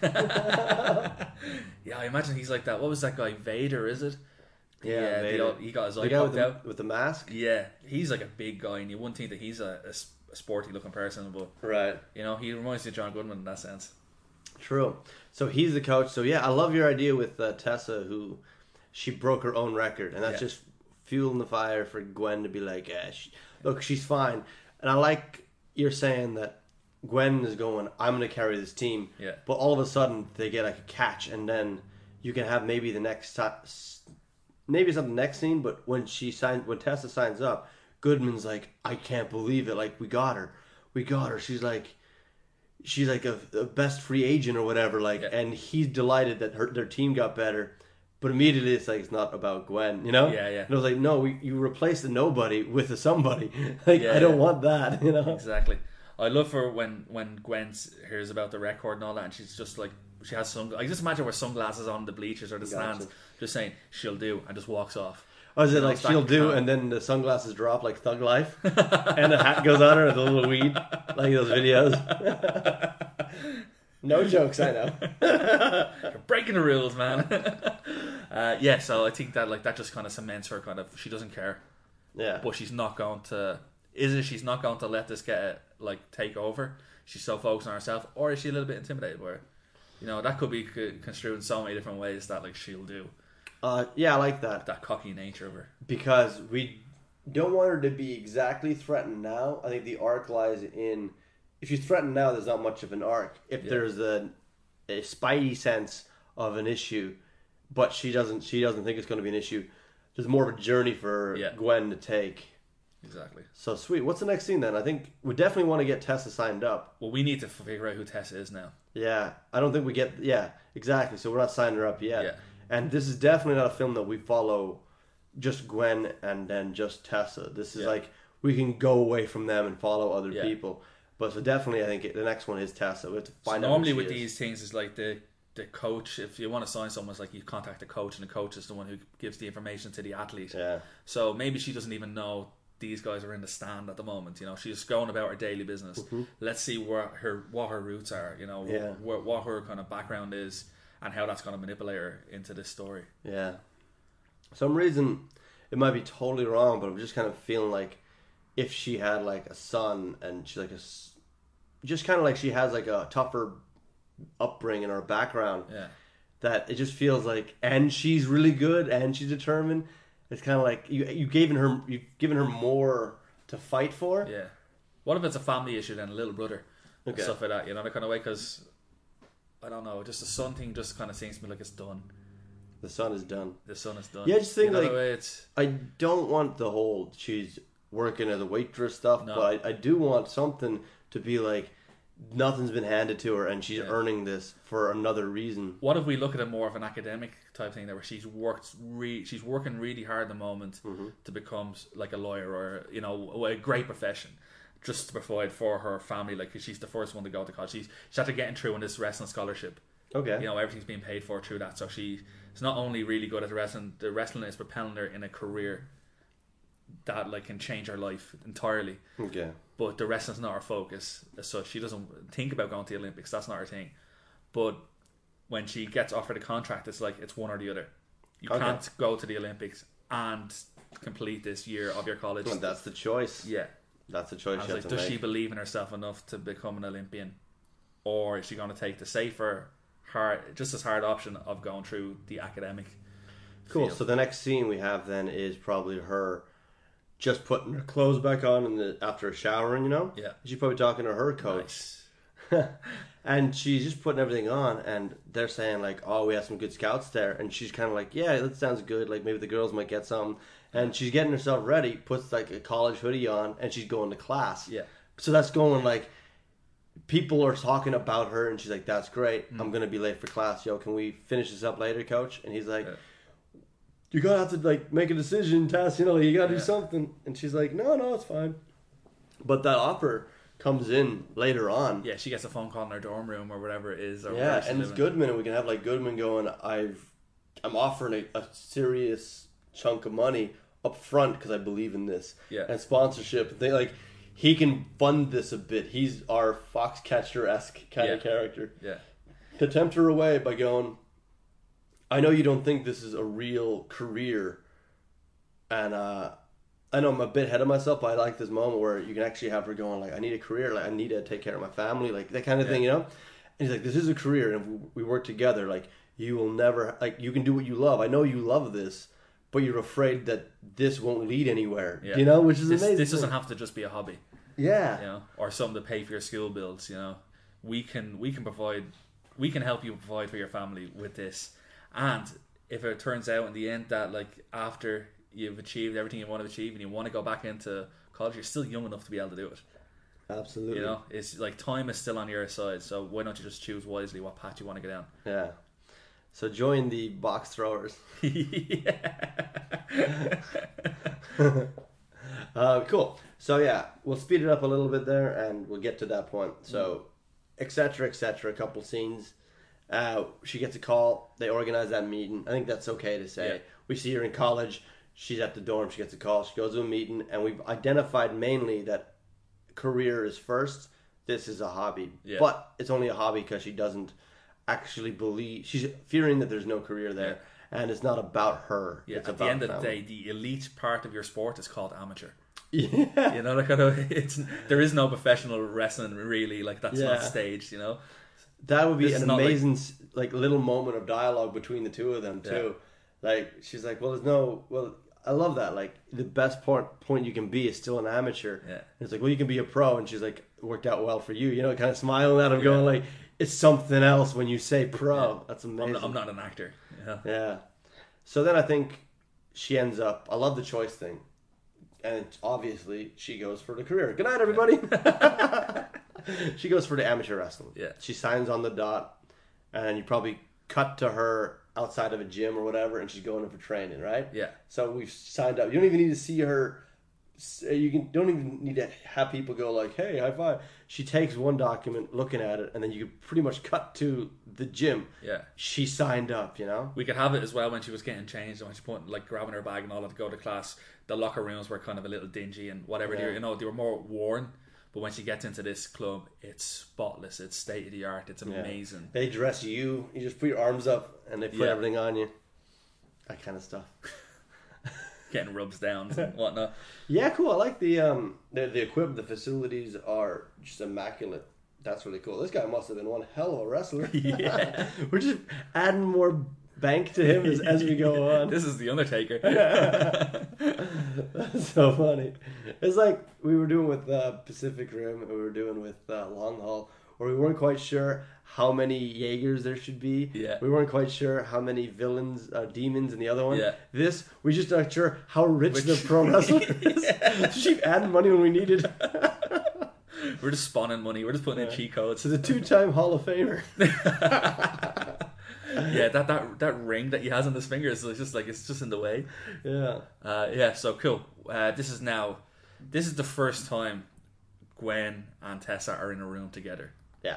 Yeah, I imagine he's like that. What was that guy? Vader, is it? Yeah, the Vader. old- he got his The eye guy with popped the, out. with the mask. Yeah, he's like a big guy, and you wouldn't think that he's a, a s- a sporty looking person, but Right. you know, he reminds me of John Goodman in that sense. True. So he's the coach. So yeah, I love your idea with uh, Tessa, who she broke her own record, and that's Yeah. just fueling the fire for Gwen to be like, yeah, she, look, she's fine. And I like you're saying that Gwen is going, I'm going to carry this team. Yeah. But all of a sudden, they get like a catch, and then you can have maybe the next time. Maybe it's not the next scene, but when she signs, when Tessa signs up, Goodman's like, I can't believe it. Like, we got her. We got her. She's like, she's like a, a best free agent or whatever. Like, yeah. and he's delighted that her their team got better. But immediately it's like, it's not about Gwen, you know? Yeah, yeah. And I was like, no, we, you replaced the nobody with a somebody. Like, yeah, I don't yeah. want that, you know? Exactly. I love her when, when Gwen hears about the record and all that, and she's just like, she has some. I just imagine her with sunglasses on the bleachers or the stands, Gotcha. just saying, she'll do, and just walks off. Oh, is it You know, like it's that she'll do, calm. and then the sunglasses drop like Thug Life, and a hat goes on her with a little weed, like those videos. No jokes, I know. You're breaking the rules, man. uh, yeah, so I think that like that just kind of cements her kind of. She doesn't care, Yeah, but she's not going to. Is it? She's not going to let this get like take over. She's so focused on herself, or is she a little bit intimidated? Where, you know, that could be co- construed in so many different ways that like she'll do. uh, yeah, I like that That cocky nature of her. because we don't want her to be exactly threatened now. I think the arc lies in if she's threatened now, there's not much of an arc. If Yeah. there's a a spidey sense of an issue, but she doesn't she doesn't think it's going to be an issue. There's more of a journey for Yeah. Gwen to take. Exactly. So sweet. What's the next scene then? I think we definitely want to get Tessa signed up. Well, we need to figure out who Tessa is now. Yeah, I don't think we get. Yeah, exactly. So we're not signing her up yet. Yeah. And this is definitely not a film that we follow just Gwen and then just Tessa. This is Yeah. like we can go away from them and follow other Yeah. people. But so definitely, I think it, the next one is Tessa. We have to So find out. normally who with she is. these things, it's like the the coach. If you want to sign someone, it's like you contact the coach, and the coach is the one who gives the information to the athlete. Yeah. So maybe she doesn't even know these guys are in the stand at the moment. You know, she's going about her daily business. Let's see where her what her roots are. You know, Yeah. what, what her kind of background is, and how that's going to manipulate her into this story. Yeah. Some reason it might be totally wrong, but I'm just kind of feeling like if she had like a son and she's like a, s- just kind of like she has like a tougher upbringing or background. Yeah. That it just feels like, and she's really good and she's determined. It's kind of like you you given her you've given her more to fight for. Yeah. What if it's a family issue then, a little brother, and Okay. stuff like that? You know, that kind of way. Because I don't know, just the son thing just kind of seems to me like it's done. The son is done. The son is done. Yeah, I just think, you know, like- the way it's I don't want the whole she's working as a waitress stuff, No. but I, I do want something to be like nothing's been handed to her and she's Yeah. earning this for another reason. What if we look at it more of an academic type thing, there where she's worked, re- she's working really hard at the moment to become like a lawyer or you know a great profession, just to provide for her family. Like 'cause she's the first one to go to college. She's she's after getting through on this wrestling scholarship. Okay. You know, everything's being paid for through that. So she's not only really good at the wrestling, the wrestling is propelling her in a career that like can change her life entirely. Okay. But the wrestling's not her focus as such. She doesn't think about going to the Olympics. That's not her thing. But when she gets offered a contract, it's like it's one or the other. You Okay. can't go to the Olympics and complete this year of your college. Well, that's the choice. yeah. That's the choice I was you like, have to does make. she believe in herself enough to become an Olympian? Or is she going to take the safer, hard, just as hard option of going through the academic Cool. field? So the next scene we have then is probably her just putting her clothes back on in the, after showering, you know? Yeah. She's probably talking to her coach. Nice. And she's just putting everything on, and they're saying, like, oh, we have some good scouts there. And she's kind of like, yeah, that sounds good. Like, maybe the girls might get some. And she's getting herself ready, puts, like, a college hoodie on, and she's going to class. Yeah. So that's going, like, people are talking about her, and she's like, that's great. Mm. I'm going to be late for class. Yo, can we finish this up later, coach? And he's like, Yeah. you're going to have to, like, make a decision, Tess. You know, you got to Yeah. do something. And she's like, no, no, it's fine. But that offer comes in later on. Yeah, she gets a phone call in her dorm room or whatever it is. Or Yeah, where she's and it's living. Goodman, and we can have like Goodman going, I've, I'm offering a, a serious chunk of money up front because I believe in this. Yeah. And sponsorship. They like, he can fund this a bit. He's our Foxcatcher-esque kind of Yeah. character. Yeah. To tempt her away by going, I know you don't think this is a real career, and uh, I know I'm a bit ahead of myself, but I like this moment where you can actually have her going like, I need a career, like I need to take care of my family, like that kind of Yeah. thing, you know? And he's like, this is a career, and if we work together, like you will never, like you can do what you love. I know you love this, but you're afraid that this won't lead anywhere, Yeah. you know? Which is This, amazing. this doesn't have to just be a hobby. Yeah. You know, or something to pay for your school bills. You know, we can we can provide we can help you provide for your family with this. And if it turns out in the end that like after you've achieved everything you want to achieve and you want to go back into college, you're still young enough to be able to do it. Absolutely. You know, it's like time is still on your side, so why don't you just choose wisely what path you want to go down? Yeah. So join the box throwers. uh, cool. So yeah, we'll speed it up a little bit there, and we'll get to that point. So, et cetera, et cetera. A couple scenes. Uh, she gets a call. They organize that meeting. I think that's okay to say. Yeah. We see her in college. She's at the dorm. She gets a call. She goes to a meeting, and we've identified mainly that career is first. This is a hobby, yeah. but it's only a hobby because she doesn't actually believe. She's fearing that there's no career there, yeah. and it's not about her. Yeah. It's At about the end of family. the day, the elite part of your sport is called amateur. Yeah, you know, like kind of, it's there is no professional wrestling really. Like that's yeah. not staged. You know, that would be This is an not amazing like, like little moment of dialogue between the two of them too. Yeah. Like she's like, well, there's no well. I love that. Like the best point point you can be is still an amateur. Yeah. And it's like, well, you can be a pro, and she's like, worked out well for you. You know, kind of smiling at him, Yeah. going like, it's something else when you say pro. Yeah. That's I'm amazing. not, I'm not an actor. Yeah. Yeah. So then I think she ends up. I love the choice thing, and obviously she goes for the career. Good night, everybody. She goes for the amateur wrestling. Yeah. She signs on the dot, and you probably cut to her outside of a gym or whatever, and she's going in for training, right? Yeah. So we've signed up. You don't even need to see her. You can, don't even need to have people go like, hey, high five. She takes one document, looking at it, and then you can pretty much cut to the gym. Yeah. She signed up, you know? We could have it as well when she was getting changed and when she put like grabbing her bag and all that to go to class. The locker rooms were kind of a little dingy and whatever. Yeah. They were, you know, they were more worn. But when she gets into this club, it's spotless. It's state of the art. It's amazing. Yeah. They dress you. You just put your arms up, and they put Yeah. everything on you. That kind of stuff. Getting rubs down and whatnot. Yeah, cool. I like the um the, the equipment. The facilities are just immaculate. That's really cool. This guy must have been one hell of a wrestler. Yeah. We're just adding more bank to him as, as we go on. This is the Undertaker. That's so funny. It's like we were doing with uh, Pacific Rim, and we were doing with uh, Long Haul, where we weren't quite sure how many Jaegers there should be. Yeah. We weren't quite sure how many villains, uh, demons in the other one. Yeah. This, we just not sure how rich Which- the pro wrestler is. Yeah. So keep adding money when we need it. We're just spawning money. We're just putting in cheat codes. So the two-time Hall of Famer. Yeah, that, that that ring that he has on his fingers is just like it's just in the way. Yeah. Uh, yeah, so cool. Uh, this is now, this is the first time Gwen and Tessa are in a room together. Yeah.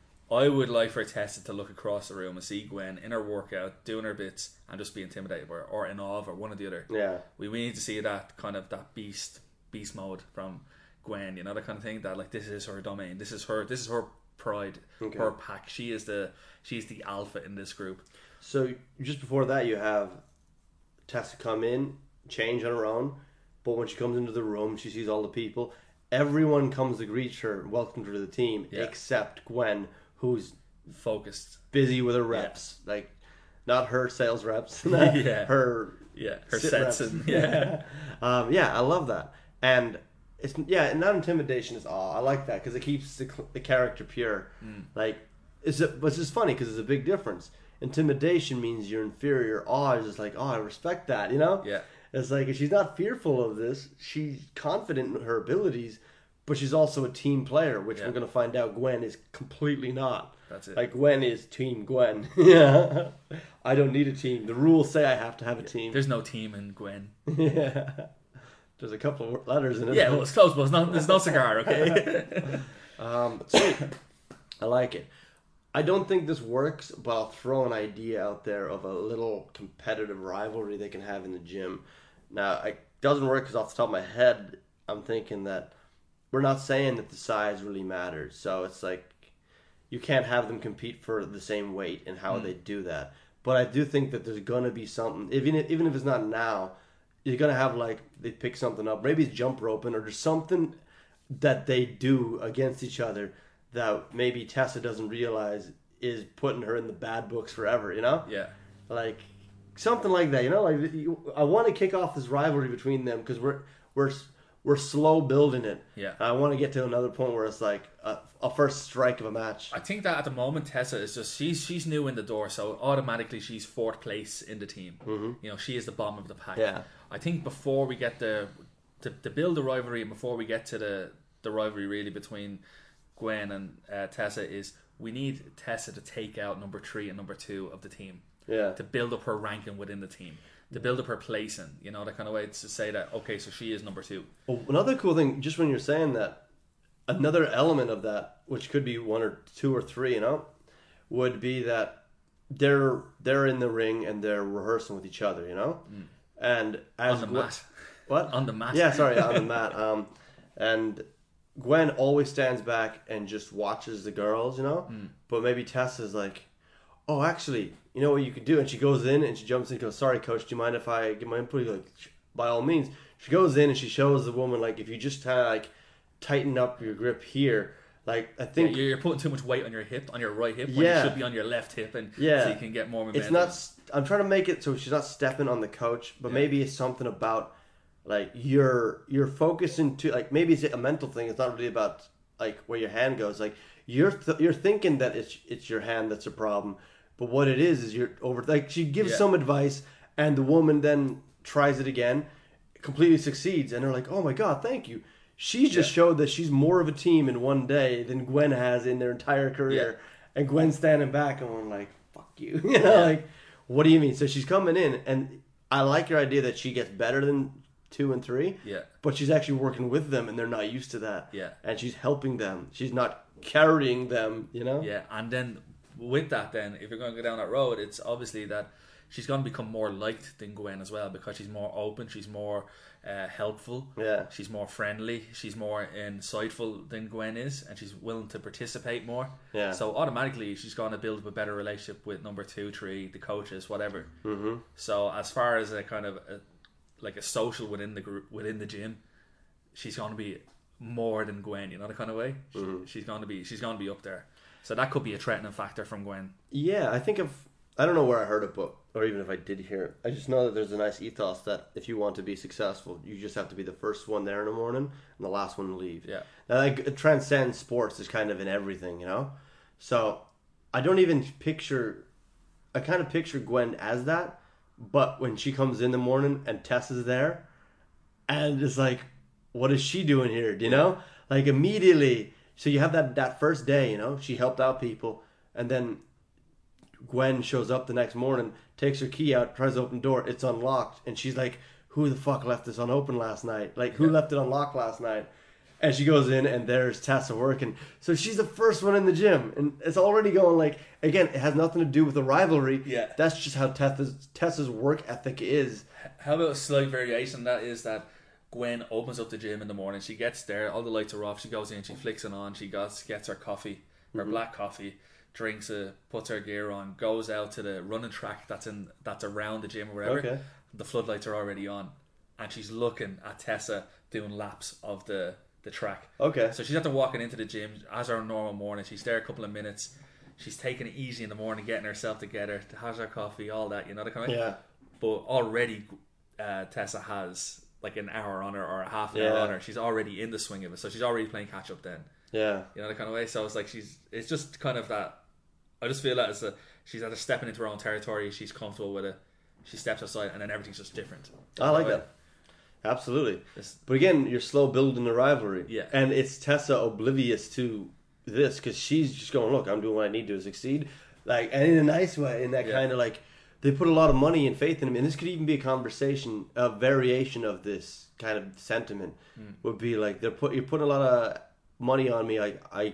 I would like for Tessa to look across the room and see Gwen in her workout, doing her bits, and just be intimidated by her, or in awe of her, one or the other. Yeah. We, we need to see that kind of that beast beast mode from Gwen, you know, that kind of thing. That like this is her domain, this is her, this is her pride, Okay. her pack. She is the she's the alpha in this group. So just before that, you have Tessa come in, change on her own, but when she comes into the room, she sees all the people. Everyone comes to greet her, welcome her to the team, Yeah. except Gwen, who's Focused. busy with her reps, like not her sales reps, Yeah. her Yeah, her sit sets reps. and yeah. um, yeah, I love that, and it's yeah, and not intimidation is awe. I like that because it keeps the, the character pure. Mm. Like it's a, but it's just funny because there's a big difference. Intimidation means you're inferior. Awe is just like, oh, I respect that, you know. Yeah. It's like if she's not fearful of this, she's confident in her abilities, but she's also a team player, which Yeah. we're going to find out Gwen is completely not. That's it. Like Gwen is Team Gwen. Yeah, I don't need a team. The rules say I have to have a team. There's no team in Gwen. Yeah, there's a couple of letters in it. Yeah, well, it's close, but it's not, there's no cigar, okay? Um, sweet. I like it. I don't think this works, but I'll throw an idea out there of a little competitive rivalry they can have in the gym. Now, it doesn't work because off the top of my head, I'm thinking that we're not saying that the size really matters. So it's like you can't have them compete for the same weight and how Mm. they do that. But I do think that there's going to be something, even if, even if it's not now, you're going to have like, they pick something up. Maybe it's jump roping or there's something that they do against each other that maybe Tessa doesn't realize is putting her in the bad books forever, you know? Yeah. Like something like that, you know? Like you, I want to kick off this rivalry between them because we're we're we're slow building it. Yeah. And I want to get to another point where it's like a, a first strike of a match. I think that at the moment Tessa is just she's she's new in the door, so automatically she's fourth place in the team. Mm-hmm. You know, she is the bottom of the pack. Yeah. I think before we get the to, to build the rivalry, and before we get to the the rivalry really between Gwen and uh, Tessa, is we need Tessa to take out number three and number two of the team. Yeah. To build up her ranking within the team. To build up her placing, you know, that kind of way to say that, okay, so she is number two. Well, another cool thing, just when you're saying that, another element of that, which could be one or two or three, you know, would be that they're they're in the ring and they're rehearsing with each other, you know, mm. and as on the Gwen, mat, what on the mat, yeah, sorry, on the mat, um, and Gwen always stands back and just watches the girls, you know, mm. but maybe Tessa's like, oh, actually, you know what you could do? And she goes in and she jumps in and goes, sorry, coach, do you mind if I get my input? He's like, by all means. She goes in and she shows the woman, like, if you just kind of, like, tighten up your grip here, like, I think... Yeah, you're putting too much weight on your hip, on your right hip, when yeah. you should be on your left hip, and yeah. so you can get more momentum. It's not... I'm trying to make it so she's not stepping on the coach, but yeah. maybe it's something about, like, you're, you're focusing to... Like, maybe it's a mental thing. It's not really about, like, where your hand goes. Like, you're th- you're thinking that it's it's your hand that's a problem. But what it is is you're over. Like she gives yeah. some advice, and the woman then tries it again, completely succeeds, and they're like, "Oh my god, thank you." She's just yeah. showed that she's more of a team in one day than Gwen has in their entire career, yeah. and Gwen's standing back and going like, "Fuck you," you know, yeah. like, what do you mean? So she's coming in, and I like your idea that she gets better than two and three. Yeah, but she's actually working with them, and they're not used to that. Yeah, and she's helping them. She's not carrying them. You know. Yeah, and then. With that, then, if you're going to go down that road, it's obviously that she's going to become more liked than Gwen as well, because she's more open, she's more uh, helpful, yeah, she's more friendly, she's more insightful than Gwen is, and she's willing to participate more. Yeah. So automatically, she's going to build up a better relationship with number two, three, the coaches, whatever. Mm-hmm. So as far as a kind of a, like a social within the group, within the gym, she's going to be more than Gwen. You know the kind of way. Mm-hmm. She, she's going to be. She's going to be up there. So that could be a threatening factor from Gwen. Yeah, I think if I don't know where I heard it, but or even if I did hear it, I just know that there's a nice ethos that if you want to be successful, you just have to be the first one there in the morning and the last one to leave. Yeah, now like it transcends sports. Is kind of in everything, you know. So I don't even picture. I kind of picture Gwen as that, but when she comes in the morning and Tess is there, and it's like, what is she doing here? Do you know? Like immediately. So you have that, that first day, you know, she helped out people, and then Gwen shows up the next morning, takes her key out, tries to open the door, it's unlocked, and she's like, who the fuck left this unopened last night? Like, who yeah. left it unlocked last night? And she goes in, and there's Tessa working. So she's the first one in the gym, and it's already going like, again, it has nothing to do with the rivalry. Yeah. That's just how Tessa's, Tessa's work ethic is. How about a slight variation? That is that Gwen opens up the gym in the morning. She gets there, all the lights are off. She goes in, she flicks it on. She goes, gets her coffee, her mm-hmm. black coffee, drinks it, puts her gear on, goes out to the running track that's in that's around the gym or whatever. Okay. The floodlights are already on, and she's looking at Tessa doing laps of the the track. Okay. So she's after walking into the gym as her normal morning. She's there a couple of minutes. She's taking it easy in the morning, getting herself together, has her coffee, all that. You know the kind of yeah. But already, uh, Tessa has like an hour on her or a half an yeah. hour on her. She's already in the swing of it, so she's already playing catch up then. Yeah, you know the kind of way. So it's like she's, it's just kind of that. I just feel that it's a, she's either stepping into her own territory. She's comfortable with it. She steps aside, and then everything's just different. I like that. Absolutely. It's, but again, you're slow building the rivalry. Yeah, and it's Tessa oblivious to this because she's just going, look, I'm doing what I need to succeed, like, and in a nice way, in that yeah. kind of like. They put a lot of money and faith in him, and this could even be a conversation, a variation of this kind of sentiment. Mm. Would be like they're put you're putting a lot of money on me. I I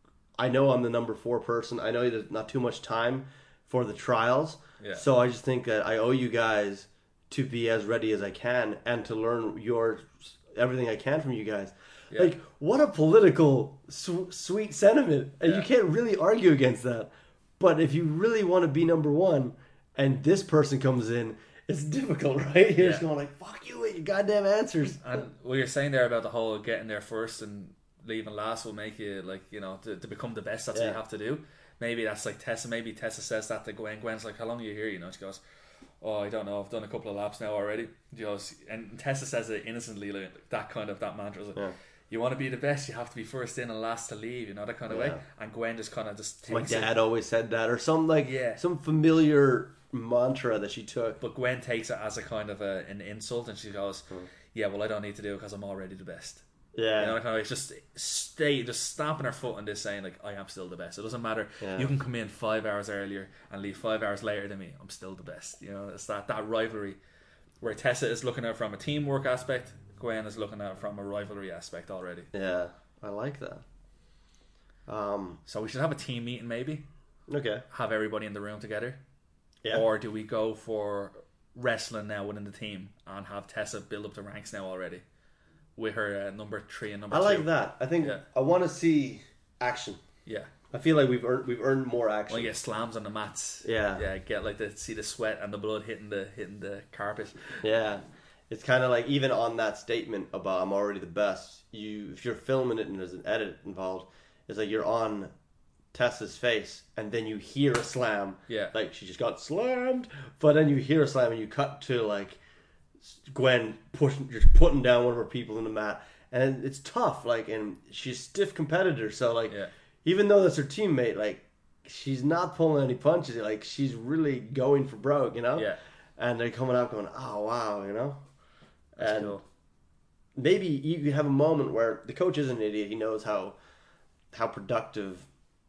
I know I'm the number four person. I know there's not too much time for the trials, yeah. so I just think that I owe you guys to be as ready as I can and to learn your everything I can from you guys. Yeah. Like what a political su- sweet sentiment, and yeah. you can't really argue against that. But if you really want to be number one. And this person comes in, it's difficult, right? You're yeah. just going like, fuck you with your goddamn answers. And what you're saying there about the whole getting there first and leaving last will make you, like, you know, to, to become the best, that's yeah. what you have to do. Maybe that's like Tessa, maybe Tessa says that to Gwen. Gwen's like, how long are you here? You know, she goes, oh, I don't know, I've done a couple of laps now already. You know, and Tessa says it innocently, like that kind of that mantra. Like, yeah. You want to be the best, you have to be first in and last to leave, you know, that kind of yeah. way. And Gwen just kind of just takes My dad it. always said that, or some like yeah. some familiar mantra that she took. But Gwen takes it as a kind of a, an insult, and she goes, hmm. "Yeah, well, I don't need to do it because I'm already the best." Yeah, you know, kind of like just stay, just stamping her foot on this, saying like, "I am still the best." It doesn't matter. Yeah. You can come in five hours earlier and leave five hours later than me. I'm still the best. You know, it's that that rivalry where Tessa is looking at it from a teamwork aspect. Gwen is looking at it from a rivalry aspect already. Yeah, I like that. Um, so we should have a team meeting, maybe. Okay. Have everybody in the room together. Yeah. Or do we go for wrestling now within the team and have Tessa build up the ranks now already with her uh, number three and number I two? I like that. I think yeah. I want to see action. Yeah. I feel like we've earned we've earned more action. Well, yeah, slams on the mats. Yeah. Yeah. Get like to see the sweat and the blood hitting the hitting the carpet. Yeah. It's kind of like, even on that statement about I'm already the best, you if you're filming it and there's an edit involved, it's like you're on Tessa's face and then you hear a slam. Yeah. Like she just got slammed, but then you hear a slam and you cut to like Gwen pushing, just putting down one of her people in the mat, and it's tough. Like, and she's a stiff competitor, so like yeah. even though that's her teammate, like she's not pulling any punches. Like she's really going for broke, you know. Yeah. And they're coming out going, oh wow, you know. That's and cool. Maybe you have a moment where the coach is an idiot. He knows how how productive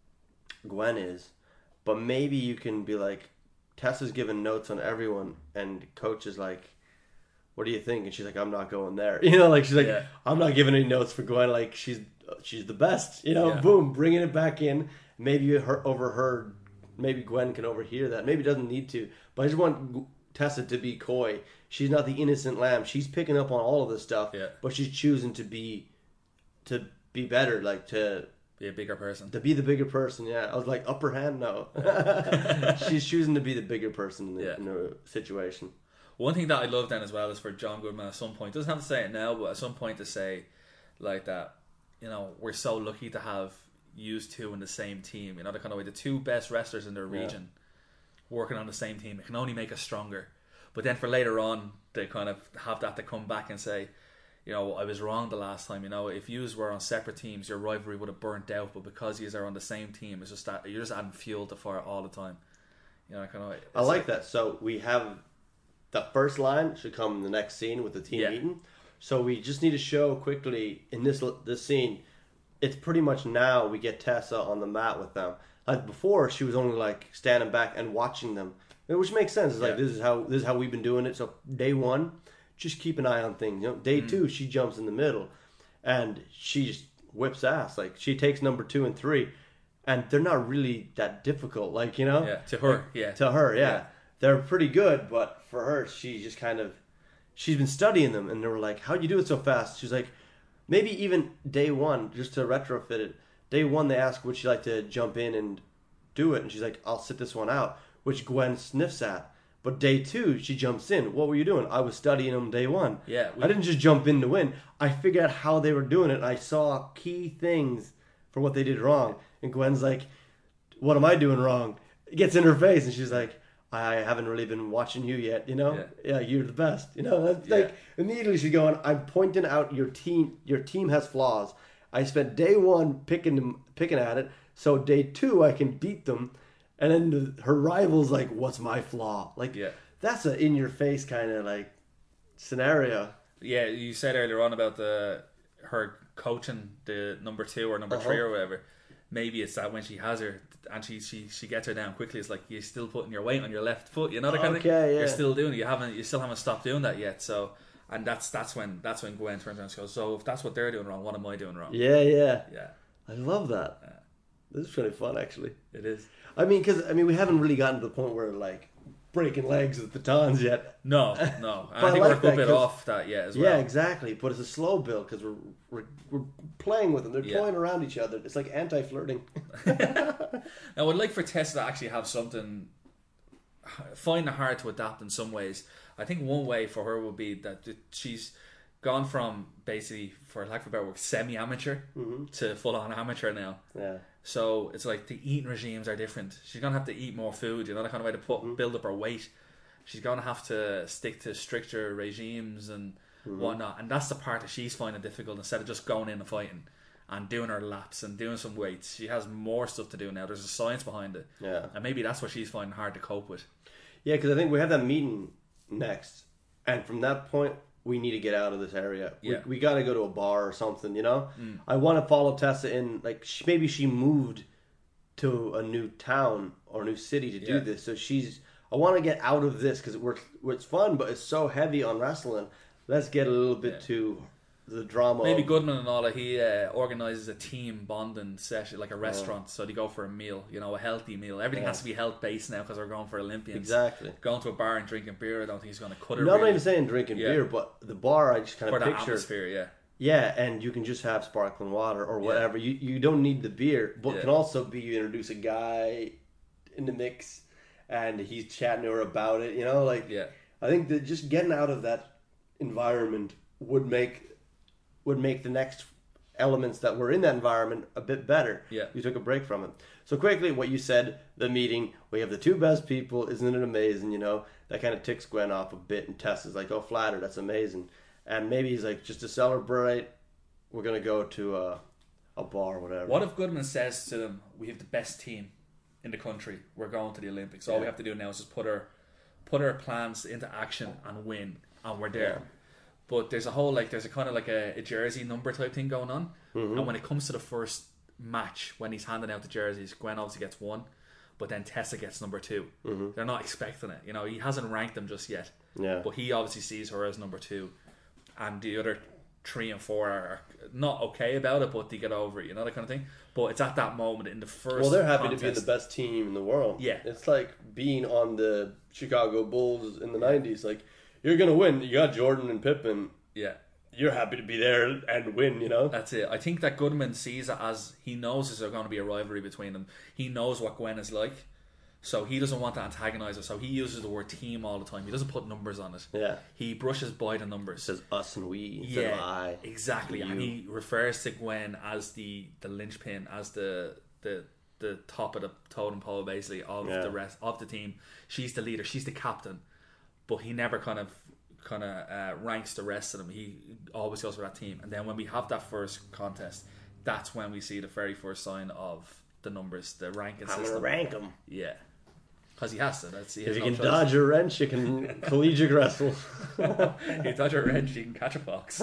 Gwen is, but maybe you can be like, Tessa's giving notes on everyone, and coach is like, what do you think? And she's like, I'm not going there. You know, like she's like, yeah. I'm not giving any notes for Gwen. Like she's she's the best. You know, yeah. boom, bringing it back in. Maybe her overheard. Maybe Gwen can overhear that. Maybe doesn't need to. But I just want Tessa to be coy. She's not the innocent lamb. She's picking up on all of this stuff, yeah. but she's choosing to be to be better, like to be a bigger person. To be the bigger person, yeah. I was like, upper hand, no. She's choosing to be the bigger person in the, yeah. in the situation. One thing that I love then as well is for John Goodman at some point, doesn't have to say it now, but at some point to say like that, you know, we're so lucky to have used two in the same team. You know, the kind of way the two best wrestlers in their region yeah. working on the same team. It can only make us stronger. But then for later on, they kind of have that to come back and say, you know, I was wrong the last time. You know, if yous were on separate teams, your rivalry would have burnt out. But because yous are on the same team, it's just that you're just adding fuel to fire all the time. You know, kind of. I like, like that. So we have the first line should come in the next scene with the team yeah. meeting. So we just need to show quickly in this this scene. It's pretty much now we get Tessa on the mat with them. Like before, she was only like standing back and watching them. Which makes sense. It's like yeah. this is how this is how we've been doing it. So day one, just keep an eye on things. You know, day mm. two, she jumps in the middle, and she just whips ass. Like she takes number two and three, and they're not really that difficult. Like you know, yeah, to her, like, yeah, to her, yeah. yeah, they're pretty good. But for her, she just kind of she's been studying them, and they were like, "How'd you do it so fast?" She's like, maybe even day one, just to retrofit it. Day one, they ask, would she like to jump in and do it? And she's like, I'll sit this one out. Which Gwen sniffs at. But day two, she jumps in. What were you doing? I was studying them day one. Yeah, we... I didn't just jump in to win. I figured out how they were doing it. I saw key things for what they did wrong. And Gwen's like, what am I doing wrong? It gets in her face, and she's like, I haven't really been watching you yet, you know? Yeah, yeah you're the best. You know, that's yeah. like, immediately she's going, I'm pointing out your team. Your team has flaws. I spent day one picking them, picking at it, so day two I can beat them. And then the, her rival's like, what's my flaw? Like, yeah. that's a in-your-face kind of, like, scenario. Yeah, you said earlier on about the her coaching the number two or number uh-huh. three or whatever. Maybe it's that when she has her and she, she, she gets her down quickly, it's like you're still putting your weight on your left foot. You know, the kind okay, of thing? Yeah. You're still doing it. You haven't. You still haven't stopped doing that yet. So, and that's that's when that's when Gwen turns around and goes, so if that's what they're doing wrong, what am I doing wrong? Yeah, yeah. Yeah. I love that. Yeah. This is pretty fun, actually. It is. I mean, because I mean, we haven't really gotten to the point where like breaking legs with batons yet. No, no. And I I think like we're a good bit that, off that yet as well. Yeah, exactly. But it's a slow build because we're, we're we're playing with them. They're Yeah. toying around each other. It's like anti-flirting. Now, I'd like for Tessa to actually have something, find it hard to adapt in some ways. I think one way for her would be that she's gone from basically, for lack of a better word, semi-amateur mm-hmm. to full-on amateur now. Yeah. So it's like the eating regimes are different. She's gonna have to eat more food. You know, the kind of way to put mm-hmm. build up her weight. she's going to have to stick to stricter regimes and Mm-hmm. whatnot. And that's the part that she's finding difficult. Instead of just going in and fighting and doing her laps and doing some weights, she has more stuff to do now. There's a science behind it. Yeah. And maybe that's what she's finding hard to cope with. Yeah, because I think we have that meeting next. And from that point, we need to get out of this area. Yeah. We, we got to go to a bar or something, you know? Mm. I want to follow Tessa in, like, she, maybe she moved to a new town or a new city to do Yeah. this. So she's, I want to get out of this because it works, it's fun, but it's so heavy on wrestling. Let's get a little bit Yeah. to the drama. Maybe of, Goodman and all that, he uh, organises a team bonding session, like a restaurant, so they go for a meal, you know, a healthy meal. Everything Yeah. has to be health based now because we're going for Olympians. Exactly. Going to a bar and drinking beer, I don't think he's going to cut it. No, I'm not really. even saying drinking Yeah. beer, but the bar, I just kind For of that picture. atmosphere, yeah. Yeah, and you can just have sparkling water or whatever. You you don't need the beer, but Yeah. it can also be you introduce a guy in the mix, and he's chatting to her about it. You know, like Yeah. I think that just getting out of that environment would make would make the next elements that were in that environment a bit better. Yeah. You took a break from it. So quickly, what you said, the meeting, we have the two best people. Isn't it amazing? You know, that kind of ticks Gwen off a bit, and Tess is like, "Oh, flattered. That's amazing." And maybe he's like, just to celebrate, we're gonna go to a a bar or whatever. What if Goodman says to them, "We have the best team in the country. We're going to the Olympics. All Yeah. we have to do now is just put our put our plans into action and win, and we're there." Yeah. But there's a whole like there's a kind of like a, a jersey number type thing going on, Mm-hmm. and when it comes to the first match, when he's handing out the jerseys, Gwen obviously gets one, but then Tessa gets number two. Mm-hmm. They're not expecting it, you know. He hasn't ranked them just yet, Yeah. but he obviously sees her as number two, and the other three and four are not okay about it, but they get over it, you know, that kind of thing. But it's at that moment in the first. Well, they're happy contest, to be the best team in the world. Yeah. It's like being on the Chicago Bulls in the nineties. Like, you're going to win. You got Jordan and Pippen. Yeah, You're happy to be there and win, you know? that's it. I think that Goodman sees it as he knows there's going to be a rivalry between them. He knows what Gwen is like, so he doesn't want to antagonize her. So he uses the word team all the time. He doesn't put numbers on it. Yeah. He brushes by the numbers. It says us and we instead Yeah, of I. exactly. And You. he refers to Gwen as the the linchpin, as the the the top of the totem pole, basically, of Yeah. the rest of the team. She's the leader. She's the captain. But he never kind of kind of uh, ranks the rest of them. He always goes for that team. And then when we have that first contest, that's when we see the very first sign of the numbers, the ranking I'm going system. to rank them. Yeah, because he has to. That's he If has you no can choice. dodge a wrench, you can collegiate wrestle. You dodge a wrench, you can catch a fox.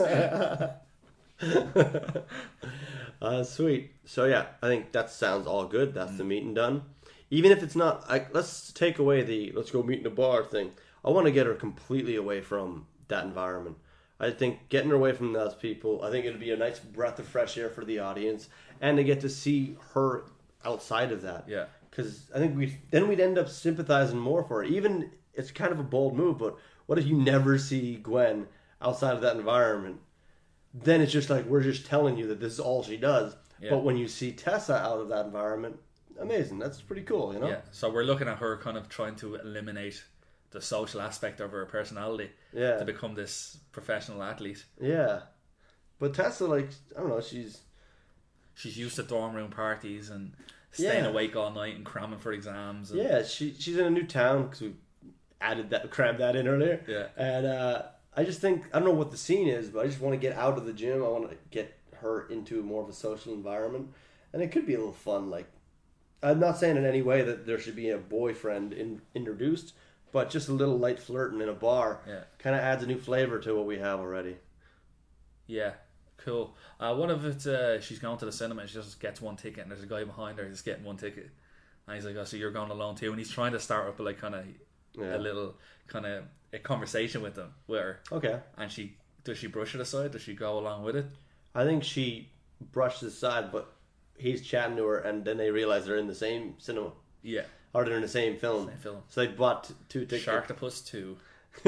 Uh, sweet. So yeah, I think that sounds all good. That's the meeting done. Even if it's not, I, let's take away the let's go meet in a bar thing. I want to get her completely away from that environment. I think getting her away from those people, I think it'd be a nice breath of fresh air for the audience, and to get to see her outside of that. Yeah. Because I think we then we'd end up sympathizing more for her. Even it's kind of a bold move, but what if you never see Gwen outside of that environment? Then it's just like we're just telling you that this is all she does. Yeah. But when you see Tessa out of that environment, amazing. That's pretty cool, you know? Yeah, so we're looking at her kind of trying to eliminate the social aspect of her personality Yeah. to become this professional athlete. Yeah. But Tessa, like, I don't know, she's She's used to dorm room parties and staying Yeah. awake all night and cramming for exams. And, yeah, she she's in a new town because we added that, crammed that in earlier. Yeah. And uh, I just think I don't know what the scene is, but I just want to get out of the gym. I want to get her into more of a social environment, and it could be a little fun. Like, I'm not saying in any way that there should be a boyfriend in, introduced, but just a little light flirting in a bar Yeah. kind of adds a new flavor to what we have already. Yeah, cool. Uh, what if it's uh, she's going to the cinema and she just gets one ticket and there's a guy behind her just getting one ticket, and he's like, "Oh, so you're going alone too?" And he's trying to start up a like kind of Yeah. a little kind of a conversation with them with her, Okay. and she does she brush it aside? Does she go along with it? I think she brushed it aside, but he's chatting to her, and then they realize they're in the same cinema. Yeah, Or they're in the same film. same film. So they bought t- two tickets. Sharktopus two.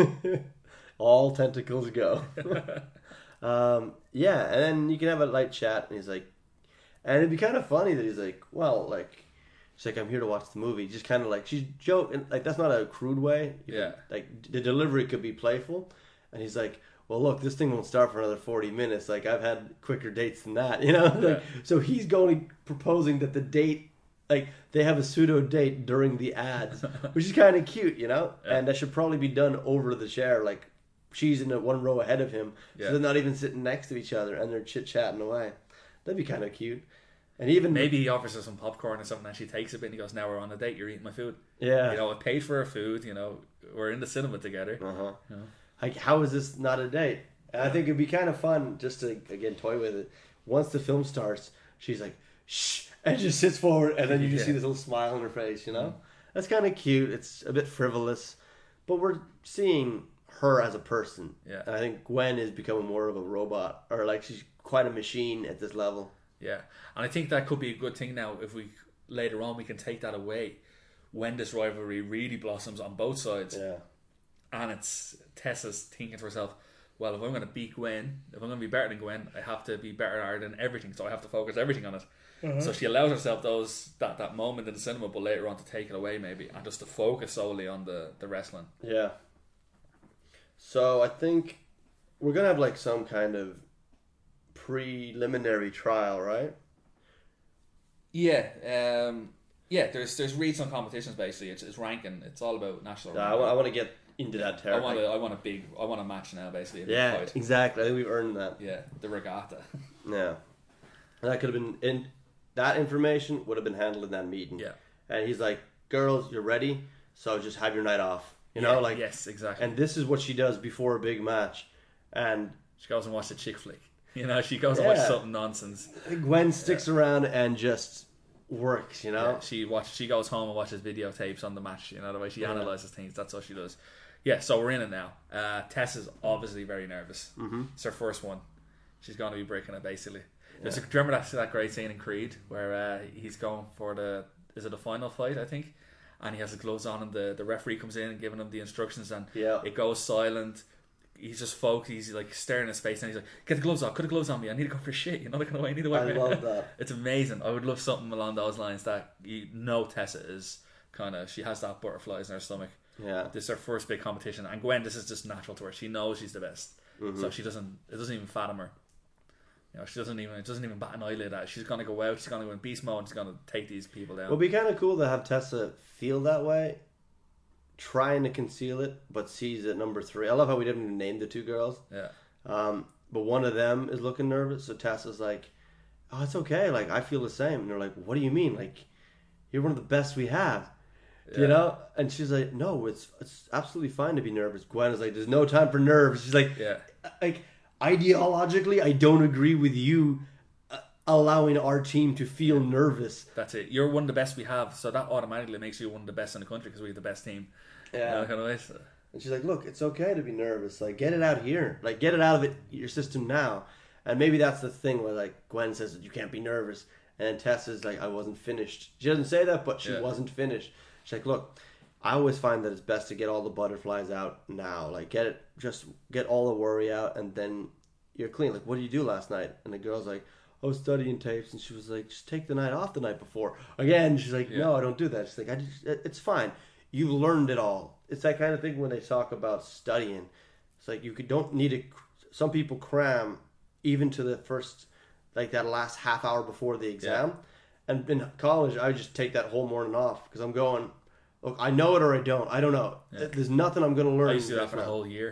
All tentacles go. um, yeah, and then you can have a light chat, and he's like, and it'd be kind of funny that he's like, well, like, she's like, I'm here to watch the movie. Just kind of like, she's joking, like, that's not a crude way. You Yeah. can- like, the delivery could be playful, and he's like, well, look, this thing won't start for another forty minutes. Like, I've had quicker dates than that, you know? Like, Yeah. so he's going, proposing that the date like they have a pseudo date during the ads, which is kind of cute, you know. Yeah. And that should probably be done over the chair, like she's in a one row ahead of him, so Yeah. they're not even sitting next to each other and they're chit chatting away. That'd be kind of cute. And even Maybe he offers her some popcorn or something, and she takes a bit, and he goes, "Now we're on a date. You're eating my food. yeah, You know, I paid for her food. You know, we're in the cinema together." uh huh. You know? Like, how is this not a date? And I think it'd be kind of fun just to again toy with it. Once the film starts, she's like, "Shh," and just sits forward, and then you just Yeah. see this little smile on her face. You know, that's kind of cute. It's a bit frivolous, but we're seeing her as a person. Yeah. And I think Gwen is becoming more of a robot, or like she's quite a machine at this level. Yeah, and I think that could be a good thing now if we later on we can take that away when this rivalry really blossoms on both sides, Yeah. and it's Tessa's thinking to herself, well, if I'm going to beat Gwen, if I'm going to be better than Gwen, I have to be better at her than everything, so I have to focus everything on it. So she allows herself those that, that moment in the cinema, but later on to take it away maybe, and just to focus solely on the, the wrestling. Yeah. So I think we're gonna have like some kind of preliminary trial, right? Yeah, um, yeah. There's there's regional competitions basically. It's, it's ranking. It's all about national. Yeah, I ranking. want, I want to get into that I territory. want a, I want a big I want a match now basically. A big Yeah, fight. exactly. I think we've earned that. Yeah, the regatta. Yeah, that could have been in. That information would have been handled in that meeting. Yeah. And he's like, "Girls, you're ready, so just have your night off." You know, Yeah, like yes, exactly. And this is what she does before a big match. And She goes and watches a chick flick. You know, she goes and watches Yeah. something nonsense. Gwen sticks around and just works. You know, Yeah, she watch. She goes home and watches videotapes on the match. You know, the way she Yeah. analyzes things. That's all she does. Yeah, so we're in it now. Uh, Tess is obviously very nervous. Mm-hmm. It's her first one. She's going to be breaking it basically. There's a, do you remember that that great scene in Creed where uh, he's going for the is it a final fight I think, and he has his gloves on and the, the referee comes in and giving him the instructions and Yeah. it goes silent. He's just focused. He's like staring at his face and he's like, "Get the gloves off. Put the gloves on me. I need to go for shit. You're not going away. I need to I wait." love that. It's amazing. I would love something along those lines that you know Tessa is kind of she has that butterflies in her stomach. Yeah. This is her first big competition, and Gwen, this is just natural to her. She knows she's the best, so she doesn't. It doesn't even fathom her. You know, she doesn't even. It doesn't even bat an eyelid at it. She's gonna go out. She's gonna go in beast mode. And she's gonna take these people down. It would be kind of cool to have Tessa feel that way, trying to conceal it, but sees it number three. I love how we didn't even name the two girls. Yeah, Um, but one of them is looking nervous, so Tessa's like, "Oh, it's okay. Like, I feel the same." And they're like, "What do you mean? Like, you're one of the best we have." Yeah. You know? And she's like, "No, it's it's absolutely fine to be nervous." Gwen is like, "There's no time for nerves." She's like, yeah, like ideologically, I don't agree with you uh, allowing our team to feel nervous. that's it. You're one of the best we have, so that automatically makes you one of the best in the country because we're the best team. Yeah. You know, kind of way. So, And she's like, "Look, it's okay to be nervous. Like, get it out here. Like, get it out of it your system now." And maybe that's the thing where, like, Gwen says that you can't be nervous, and then Tessa's like, "I wasn't finished." She doesn't say that, but she Yeah. wasn't finished. She's like, "Look, I always find that it's best to get all the butterflies out now. Like, get it, just get all the worry out, and then you're clean. Like, what did you do last night?" And the girl's like, "I was studying tapes," and she was like, "Just take the night off the night before." Again, she's like, Yeah. "No, I don't do that." She's like, "I just, it- it's fine. You've learned it all." It's that kind of thing when they talk about studying. It's like you could, don't need to. Some people cram even to the first, like that last half hour before the exam. And in college, I would just take that whole morning off because I'm going, look, I know it or I don't. I don't know. Yeah. There's nothing I'm going to learn. I used to do that right for the now. whole year.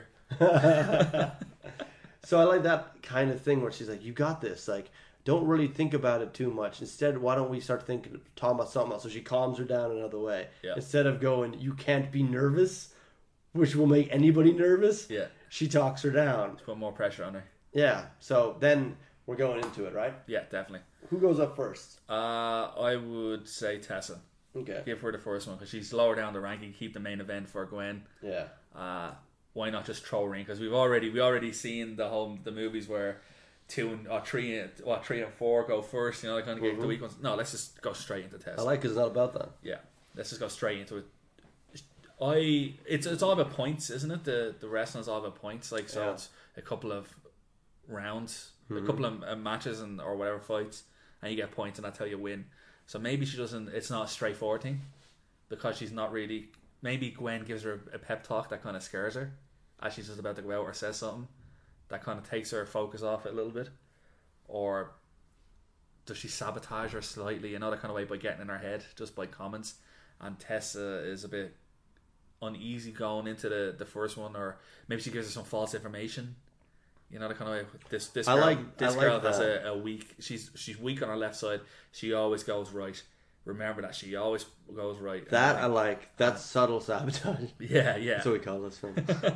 So I like that kind of thing where she's like, "You got this. Like, don't really think about it too much. Instead, why don't we start thinking, talking about something else?" So she calms her down another way. Yeah. Instead of going, "You can't be nervous," which will make anybody nervous. Yeah, She talks her down. put more pressure on her. Yeah. So then we're going into it, right? Yeah, definitely. Who goes up first? Uh, I would say Tessa. Okay. Give her the first one because she's lower down the ranking. Keep the main event for Gwen. Yeah. Uh, why not just throw her in? Because we've already we already seen the whole the movies where two and or three and what three and four go first. You know, they kind of get the weak ones. No, let's just go straight into Tessa. I like it. It's not about that. Yeah, let's just go straight into it. I it's it's all about points, isn't it? The the wrestling's all about points. Like so, Yeah. it's a couple of rounds, a couple of uh, matches and or whatever fights, and you get points, and that's how you win. So maybe she doesn't. It's not a straightforward thing because she's not really. Maybe Gwen gives her a pep talk that kind of scares her as she's just about to go out or says something that kind of takes her focus off it a little bit, or does she sabotage her slightly, you know, that kind of way, by getting in her head just by comments? And Tessa is a bit uneasy going into the, the first one, or maybe she gives her some false information. You know, the kind of way this this I girl, like- this I like girl has that. a, a weak. She's she's weak on her left side. She always goes right. Remember that, she always goes right. And That like, I like. That's subtle sabotage. yeah, yeah, That's what we call this film.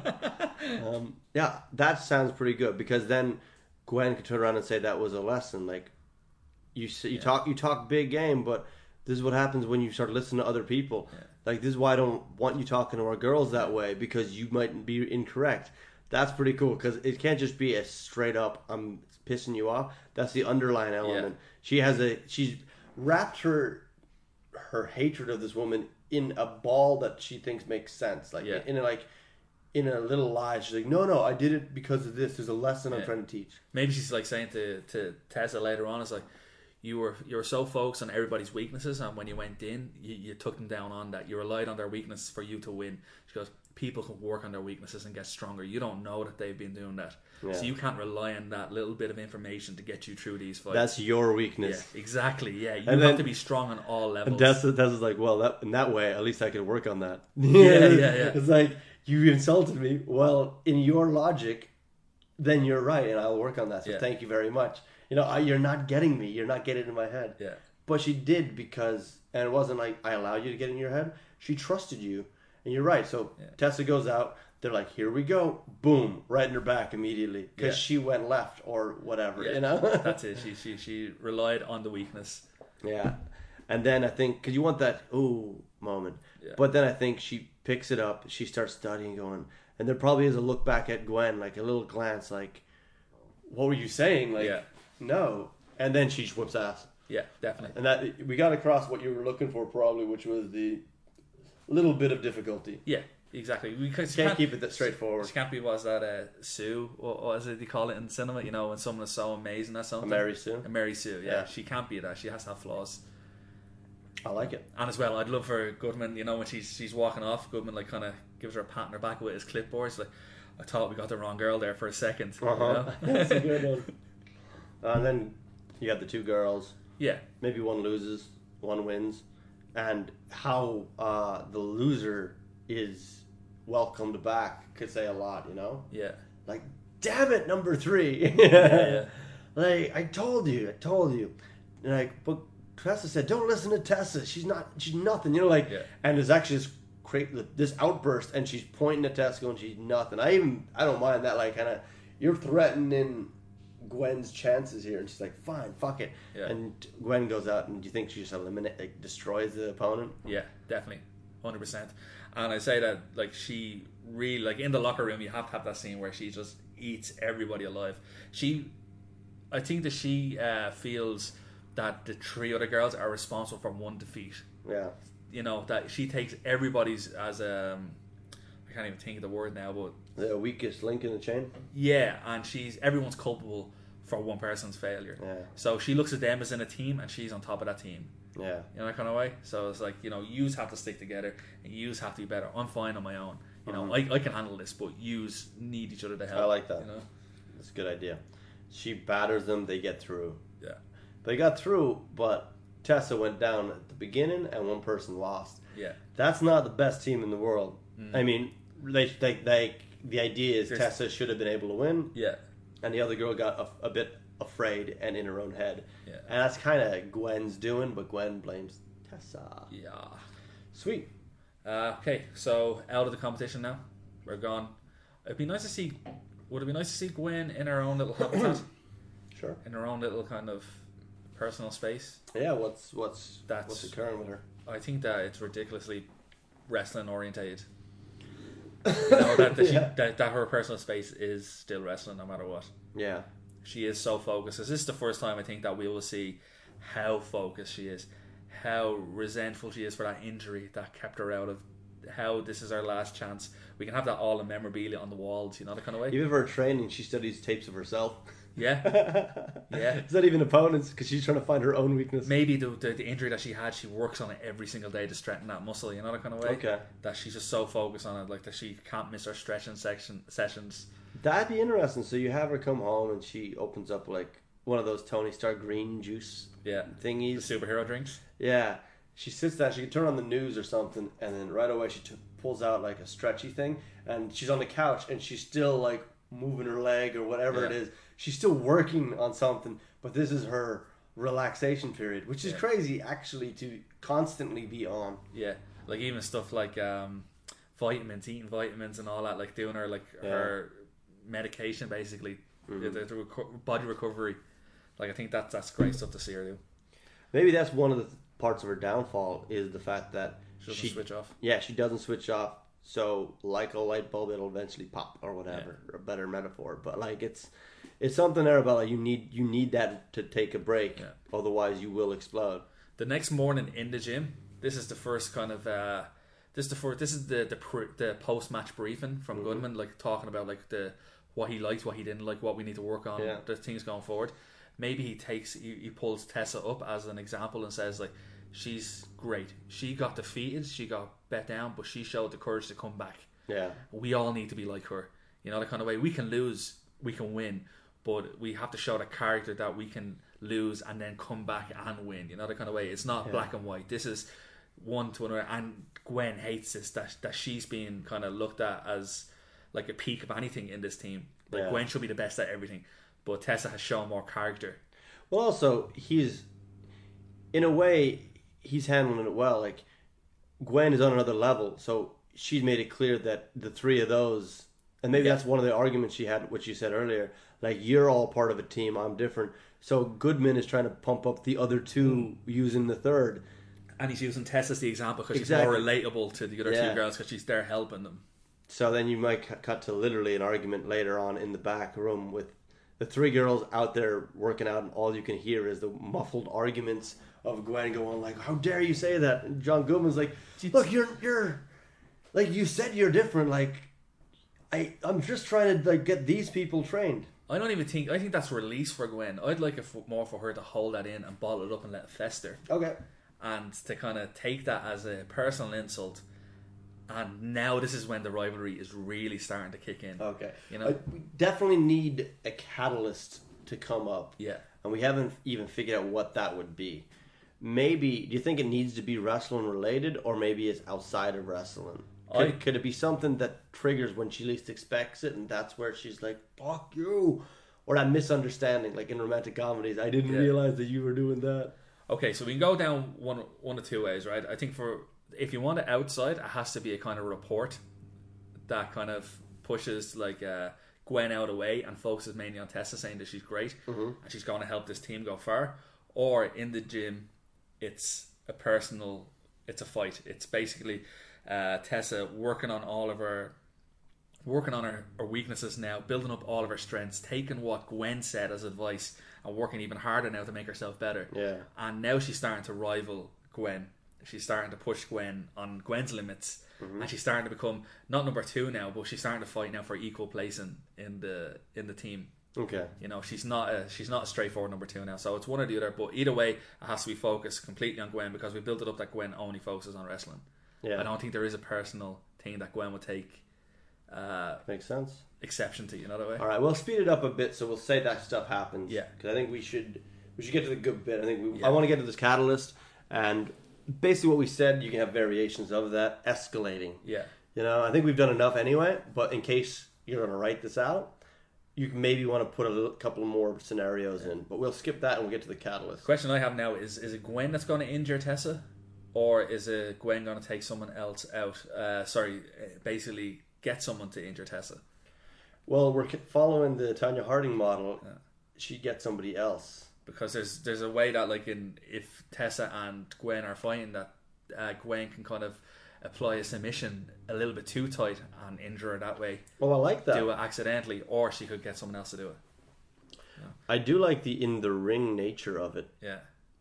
um, yeah, that sounds pretty good, because then Gwen could turn around and say that was a lesson. Like you, s- you Yeah. talk, you talk big game, but this is what happens when you start listening to other people. Yeah. Like, this is why I don't want you talking to our girls that way, because you might be incorrect. That's pretty cool, because it can't just be a straight up I'm pissing you off. That's the underlying element. She has a she's wrapped her her hatred of this woman in a ball that she thinks makes sense. Like Yeah. in a, like in a little lie. She's like, no, no, I did it because of this. There's a lesson I'm Yeah. trying to teach. Maybe she's like saying to, to Tessa later on, it's like, you were you were so focused on everybody's weaknesses, and when you went in, you, you took them down on that. You relied on their weaknesses for you to win. She goes, people can work on their weaknesses and get stronger. You don't know that they've been doing that. Yeah. So you can't rely on that little bit of information to get you through these fights. That's your yeah, weakness. exactly. Yeah, you And have then- to be strong on all levels. And Tessa, Tessa's like, well, that, in that way, at least I could work on that. Yeah, yeah, yeah. It's like, you insulted me. Well, in your logic, then you're right, and I'll work on that. So Yeah. thank you very much. You know, I, you're not getting me. You're not getting in my head. Yeah, But she did, because, and it wasn't like I allowed you to get in your head. She trusted you, and you're right. So Yeah. Tessa goes out. They're like, here we go, boom, right in her back immediately, because Yeah. she went left or whatever. yeah. You know, That's it. She she she relied on the weakness. yeah. And then I think, because you want that ooh moment, Yeah. but then I think she picks it up. She starts studying, going, and there probably is a look back at Gwen, like a little glance, like, what were you saying? Like, Yeah. no. And then she whips ass. Yeah, definitely. And that we got across what you were looking for, probably, which was the little bit of difficulty. Yeah, exactly. Because Can't keep it that straightforward. She can't be, was that uh, Sue? What, what is it they call it in cinema? You know, when someone is so amazing at A something. Mary Sue. A Mary Sue, yeah. Yeah. She can't be that. She has to have flaws. I like it. And as well, I'd love for Goodman, you know, when she's she's walking off, Goodman like kind of gives her a pat on her back with his clipboard. It's like, I thought we got the wrong girl there for a second. you Uh-huh. know? That's a good one. And then you got the two girls. Yeah, Maybe one loses, one wins. And how uh, the loser is welcomed back could say a lot, you know? yeah, Like, damn it, number three. yeah, yeah. Like, I told you, I told you. And like, but Tessa said, don't listen to Tessa. She's not, she's nothing. You know, like, Yeah. and there's actually this great, this outburst, and she's pointing at Tessa going, she's nothing. I even, I don't mind that, like, kind of, you're threatening Gwen's chances here. And she's like, fine, fuck it. Yeah. And Gwen goes out, and do you think she just eliminate, like, destroys the opponent? Yeah, definitely, hundred percent. And I say that like she really like in the locker room, you have to have that scene where she just eats everybody alive. She, I think that she uh, feels that the three other girls are responsible for one defeat. Yeah. You know that she takes everybody's as um, I can't even think of the word now, but The weakest link in the chain? yeah, and she's everyone's culpable for one person's failure. Yeah. So she looks at them as in a team, and she's on top of that team. Yeah. You know, that kind of way. So it's like, you know, yous have to stick together and yous have to be better. I'm fine on my own. You know, Mhm. I, I can handle this, but yous need each other to help. I like that. You know? That's a good idea. She batters them, they get through. Yeah. They got through, but Tessa went down at the beginning and one person lost. Yeah. That's not the best team in the world. Mm. I mean, they, they, they, the idea is There's- Tessa should have been able to win, Yeah. and the other girl got a, a bit afraid and in her own head. Yeah. And that's kind of Gwen's doing, but Gwen blames Tessa. Yeah. Sweet. Uh, okay, so out of the competition now. We're gone. It'd be nice to see. Would it be nice to see Gwen in her own little habitat, Sure. in her own little kind of personal space? Yeah, what's what's That's- what's occurring with her? I think that it's ridiculously wrestling orientated. You know, that, that, she, Yeah. that, that her personal space is still wrestling no matter what. Yeah. She is so focused. This is the first time I think that we will see how focused she is, how resentful she is for that injury that kept her out of, how this is our last chance. We can have that all in memorabilia on the walls, you know, the kind of way. Even for her training, she studies tapes of herself. Yeah. Yeah. It's not even opponents, because she's trying to find her own weakness. Maybe the, the the injury that she had, she works on it every single day to strengthen that muscle, you know, the kind of way. Okay. That she's just so focused on it, like that she can't miss her stretching section sessions. That'd be interesting. So you have her come home and she opens up like one of those Tony Stark green juice Yeah. The thingies. superhero drinks. Yeah. She sits down, she can turn on the news or something, and then right away she t- pulls out like a stretchy thing, and she's on the couch, and she's still like moving her leg or whatever Yeah. it is. She's still working on something, but this is her relaxation period, which is Yeah. crazy actually to constantly be on. Yeah, like even stuff like um, vitamins, eating vitamins and all that, like doing her like Yeah. her medication basically, Mhm. the, the, the reco- body recovery. Like I think that's that's great stuff to see her do. Maybe that's one of the parts of her downfall is the fact that She doesn't she switch off. yeah, she doesn't switch off. So like a light bulb, it'll eventually pop or whatever. Or a better metaphor, but like it's it's something there about like you need you need that to take a break. Yeah. Otherwise, you will explode. The next morning in the gym, this is the first kind of uh, this is the first, this is the the, pr- the post match briefing from Mhm. Goodman, like talking about like the what he liked, what he didn't like, what we need to work on, Yeah. the things going forward. Maybe he takes he, he pulls Tessa up as an example and says like she's great. She got defeated, she got bet down, but she showed the courage to come back. Yeah, We all need to be like her. You know, the kind of way we can lose, we can win, but we have to show the character that we can lose and then come back and win. You know, the kind of way. It's not Yeah. black and white. This is one to another. And Gwen hates this, that that she's being kind of looked at as like a peak of anything in this team. Like Yeah. Gwen should be the best at everything, but Tessa has shown more character. Well, also he's in a way he's handling it well. Like Gwen is on another level, so she's made it clear that the three of those, and maybe Yeah. that's one of the arguments she had, which you said earlier. Like you're all part of a team, I'm different. So Goodman is trying to pump up the other two using the third. And he's using Tessa as the example because Exactly. she's more relatable to the other Yeah. two girls because she's there helping them. So then you might cu- cut to literally an argument later on in the back room with the three girls out there working out, and all you can hear is the muffled arguments of Gwen going like, "How dare you say that?" And John Goodman's like, "Look, you're you're like you said you're different. Like I I'm just trying to like get these people trained." I don't even think I think that's release for Gwen. I'd like it for, more for her to hold that in and bottle it up and let it fester, Okay. and to kind of take that as a personal insult. And now this is when the rivalry is really starting to kick in. Okay. You know? I, we definitely need a catalyst to come up. Yeah. And we haven't even figured out what that would be. Maybe, do you think it needs to be wrestling related, or maybe it's outside of wrestling? Could, I- could it be something that triggers when she least expects it, and that's where she's like, fuck you? Or that misunderstanding, like in romantic comedies, I didn't Yeah. realize that you were doing that. Okay, so we can go down one one of two ways, right? I think for if you want it outside, it has to be a kind of report that kind of pushes like uh, Gwen out of the way and focuses mainly on Tessa, saying that she's great Mm-hmm. and she's going to help this team go far. Or in the gym, it's a personal, it's a fight. It's basically uh, Tessa working on all of her, working on her, her weaknesses now, building up all of her strengths, taking what Gwen said as advice and working even harder now to make herself better. Yeah. And now she's starting to rival Gwen. She's starting to push Gwen on Gwen's limits, Mm-hmm. and she's starting to become not number two now, but she's starting to fight now for equal place in, in the in the team. Okay. You know, she's not a she's not a straightforward number two now. So it's one or the other. But either way, it has to be focused completely on Gwen because we built it up that Gwen only focuses on wrestling. Yeah. I don't think there is a personal thing that Gwen would take uh, Makes sense. exception to. You know that way. All right, we'll speed it up a bit, so we'll say that stuff happens. Yeah. Because I think we should we should get to the good bit. I think we, Yeah. I want to get to this catalyst, and basically what we said, you can have variations of that, escalating. Yeah. You know, I think we've done enough anyway, but in case you're going to write this out, you maybe want to put a little, couple more scenarios in. But we'll skip that and we'll get to the catalyst. The question I have now is: Is it Gwen that's going to injure Tessa, or is it Gwen going to take someone else out? Uh, sorry, uh, basically get someone to injure Tessa. Well, we're following the Tanya Harding model. Yeah. She gets somebody else. Because there's there's a way that like in if Tessa and Gwen are fighting, that uh, Gwen can kind of apply a submission a little bit too tight and injure her that way, Oh, I like that. do it accidentally, or she could get someone else to do it. I do like the in the ring nature of it. Yeah,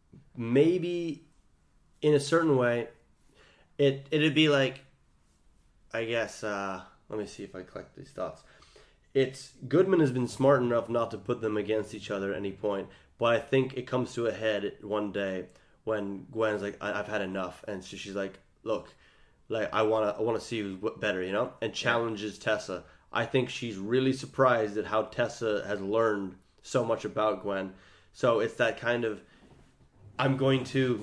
Maybe in a certain way, it it'd be like, I guess. Uh, let me see if I collect these thoughts. It's Goodman has been smart enough not to put them against each other at any point, but I think it comes to a head one day when Gwen's like, I, "I've had enough," and so she's like, "Look, like I wanna I wanna see who's w- better," you know, and challenges Tessa. I think she's really surprised at how Tessa has learned so much about Gwen. So it's that kind of I'm going to,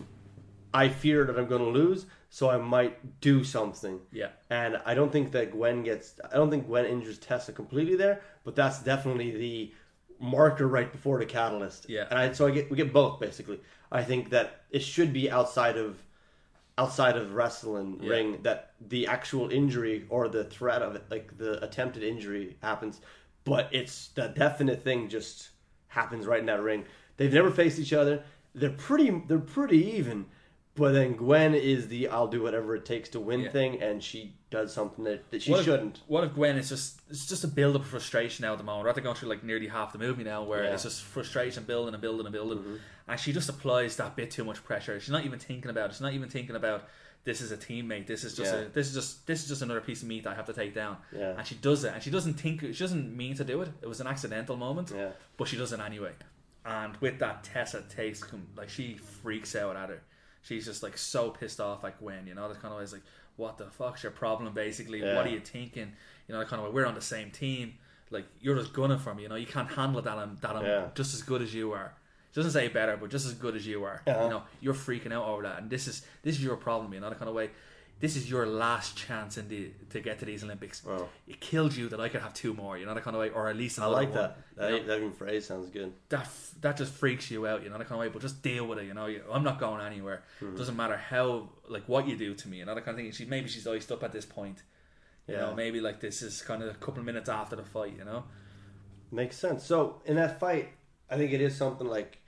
I fear that I'm going to lose, so I might do something. Yeah. And I don't think that Gwen gets, I don't think Gwen injures Tessa completely there, but that's definitely the marker right before the catalyst. Yeah. And I, so I get, we get both basically. I think that it should be outside of, outside of wrestling Yeah. ring that the actual injury or the threat of it, like the attempted injury happens, but it's the definite thing just happens right in that ring. They've never faced each other. They're pretty, they're pretty even. But then Gwen is the I'll do whatever it takes to win Yeah. thing, and she does something that, that she what shouldn't. If, what if Gwen is just it's just a build up of frustration now at the moment? We're at going through like nearly half the movie now, where Yeah. it's just frustration building and building and building, Mm-hmm. and she just applies that bit too much pressure. She's not even thinking about it. She's not even thinking about this is a teammate. This is just Yeah. a this is just this is just another piece of meat that I have to take down. Yeah. And she does it, and she doesn't think she doesn't mean to do it. It was an accidental moment, Yeah. but she does it anyway. And with that, Tessa takes like she freaks out at her. She's just like so pissed off at Gwen, you know, that kind of way. It's like, what the fuck's your problem, basically? Yeah. What are you thinking? You know, that kind of way. We're on the same team. Like, you're just gunning for me, you know. You can't handle that I'm, that I'm Yeah. just as good as you are. She doesn't say better, but just as good as you are. Uh-huh. You know, you're freaking out over that. And this is this is your problem, you know, that kind of way. This is your last chance in the to get to these Olympics. Wow. It killed you that I could have two more, you know, that kind of way. Or at least I another like one, that. That, you know? that even phrase sounds good. that that just freaks you out, you know, that kind of way. But just deal with it, you know. You, I'm not going anywhere. Mm-hmm. Doesn't matter how, like, what you do to me, you know, that kind of thing. She maybe she's iced up at this point, you Yeah. know. Maybe like this is kind of a couple of minutes after the fight, you know. Makes sense. So in that fight, I think it is something like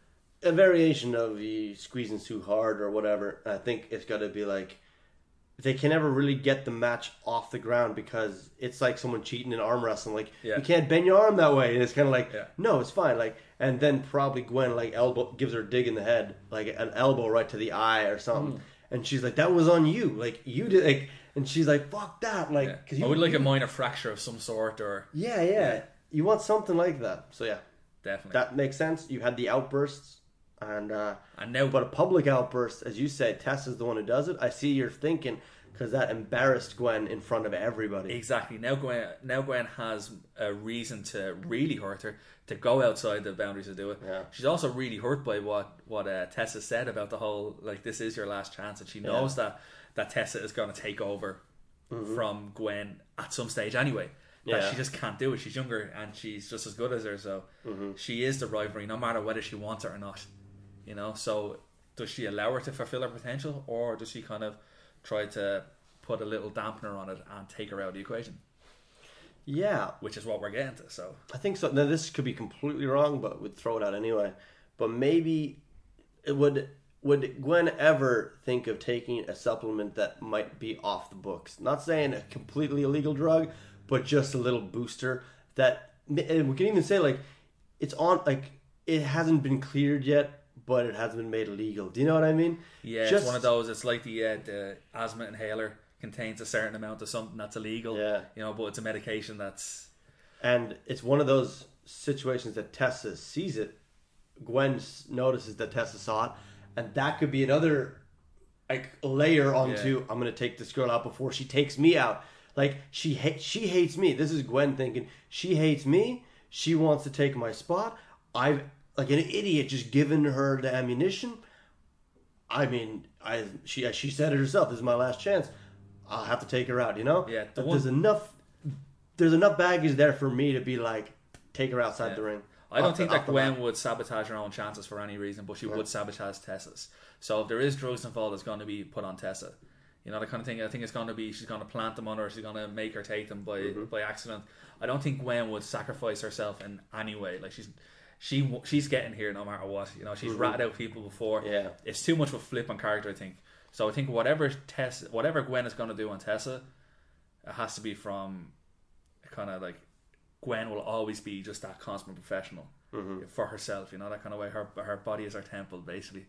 a variation of the squeezing too hard or whatever. I think it's got to be like they can never really get the match off the ground because it's like someone cheating in arm wrestling. Like Yeah. you can't bend your arm that way, and it's kind of like Yeah. no, it's fine. Like and then probably Gwen like elbow gives her a dig in the head, like an elbow right to the eye or something, Mm. and she's like, "That was on you. Like you did." Like, and she's like, "Fuck that!" Like Yeah. because you I would like a minor fracture of some sort, or yeah, yeah, Yeah. You want something like that. So yeah. definitely. That makes sense. You had the outbursts, and uh, and now, but a public outburst, as you said, Tess is the one who does it. I see you're thinking because that embarrassed Gwen in front of everybody. exactly now Gwen now Gwen has a reason to really hurt her, to go outside the boundaries to do it. Yeah. She's also really hurt by what what uh, Tessa said about the whole, like, this is your last chance, and she knows Yeah. that that Tessa is going to take over Mm-hmm. from Gwen at some stage anyway. That Yeah. she just can't do it. She's younger and she's just as good as her, so Mm-hmm. she is the rivalry no matter whether she wants it or not. You know, so does she allow her to fulfill her potential, or does she kind of try to put a little dampener on it and take her out of the equation, Yeah, which is what we're getting to. So I think so. Now this could be completely wrong, but we'd throw it out anyway. But maybe it would. Would Gwen ever think of taking a supplement that might be off the books? Not saying a completely illegal drug, but just a little booster that, and we can even say like it's on, like it hasn't been cleared yet, but it hasn't been made illegal. Do you know what I mean? yeah, Just- it's one of those. It's like the uh, the asthma inhaler contains a certain amount of something that's illegal. Yeah. You know, but it's a medication that's And it's one of those situations that Tessa sees it. Gwen s- notices that Tessa saw it, and that could be another like layer onto Yeah. I'm going to take this girl out before she takes me out. Like she ha- she hates me. This is Gwen thinking she hates me. She wants to take my spot. I've like an idiot just given her the ammunition. I mean, I she she said it herself. This is my last chance. I'll have to take her out. You know. Yeah, the But one- there's enough. There's enough baggage there for me to be like, take her outside Yeah. the ring. I don't Off think the- that off the Gwen mat. would sabotage her own chances for any reason, but she would sabotage Tessa's. So if there is drugs involved, it's going to be put on Tessa. You know, the kind of thing. I think it's going to be she's going to plant them on her. She's going to make her take them by Mm-hmm. by accident. I don't think Gwen would sacrifice herself in any way. Like she's she she's getting here no matter what. You know, she's ratted out people before. Mm-hmm. Yeah. It's too much of a flip on character, I think. So I think whatever Tessa, whatever Gwen is going to do on Tessa, it has to be from kind of like Gwen will always be just that consummate professional Mm-hmm. for herself. You know, that kind of way. Her her body is her temple, basically.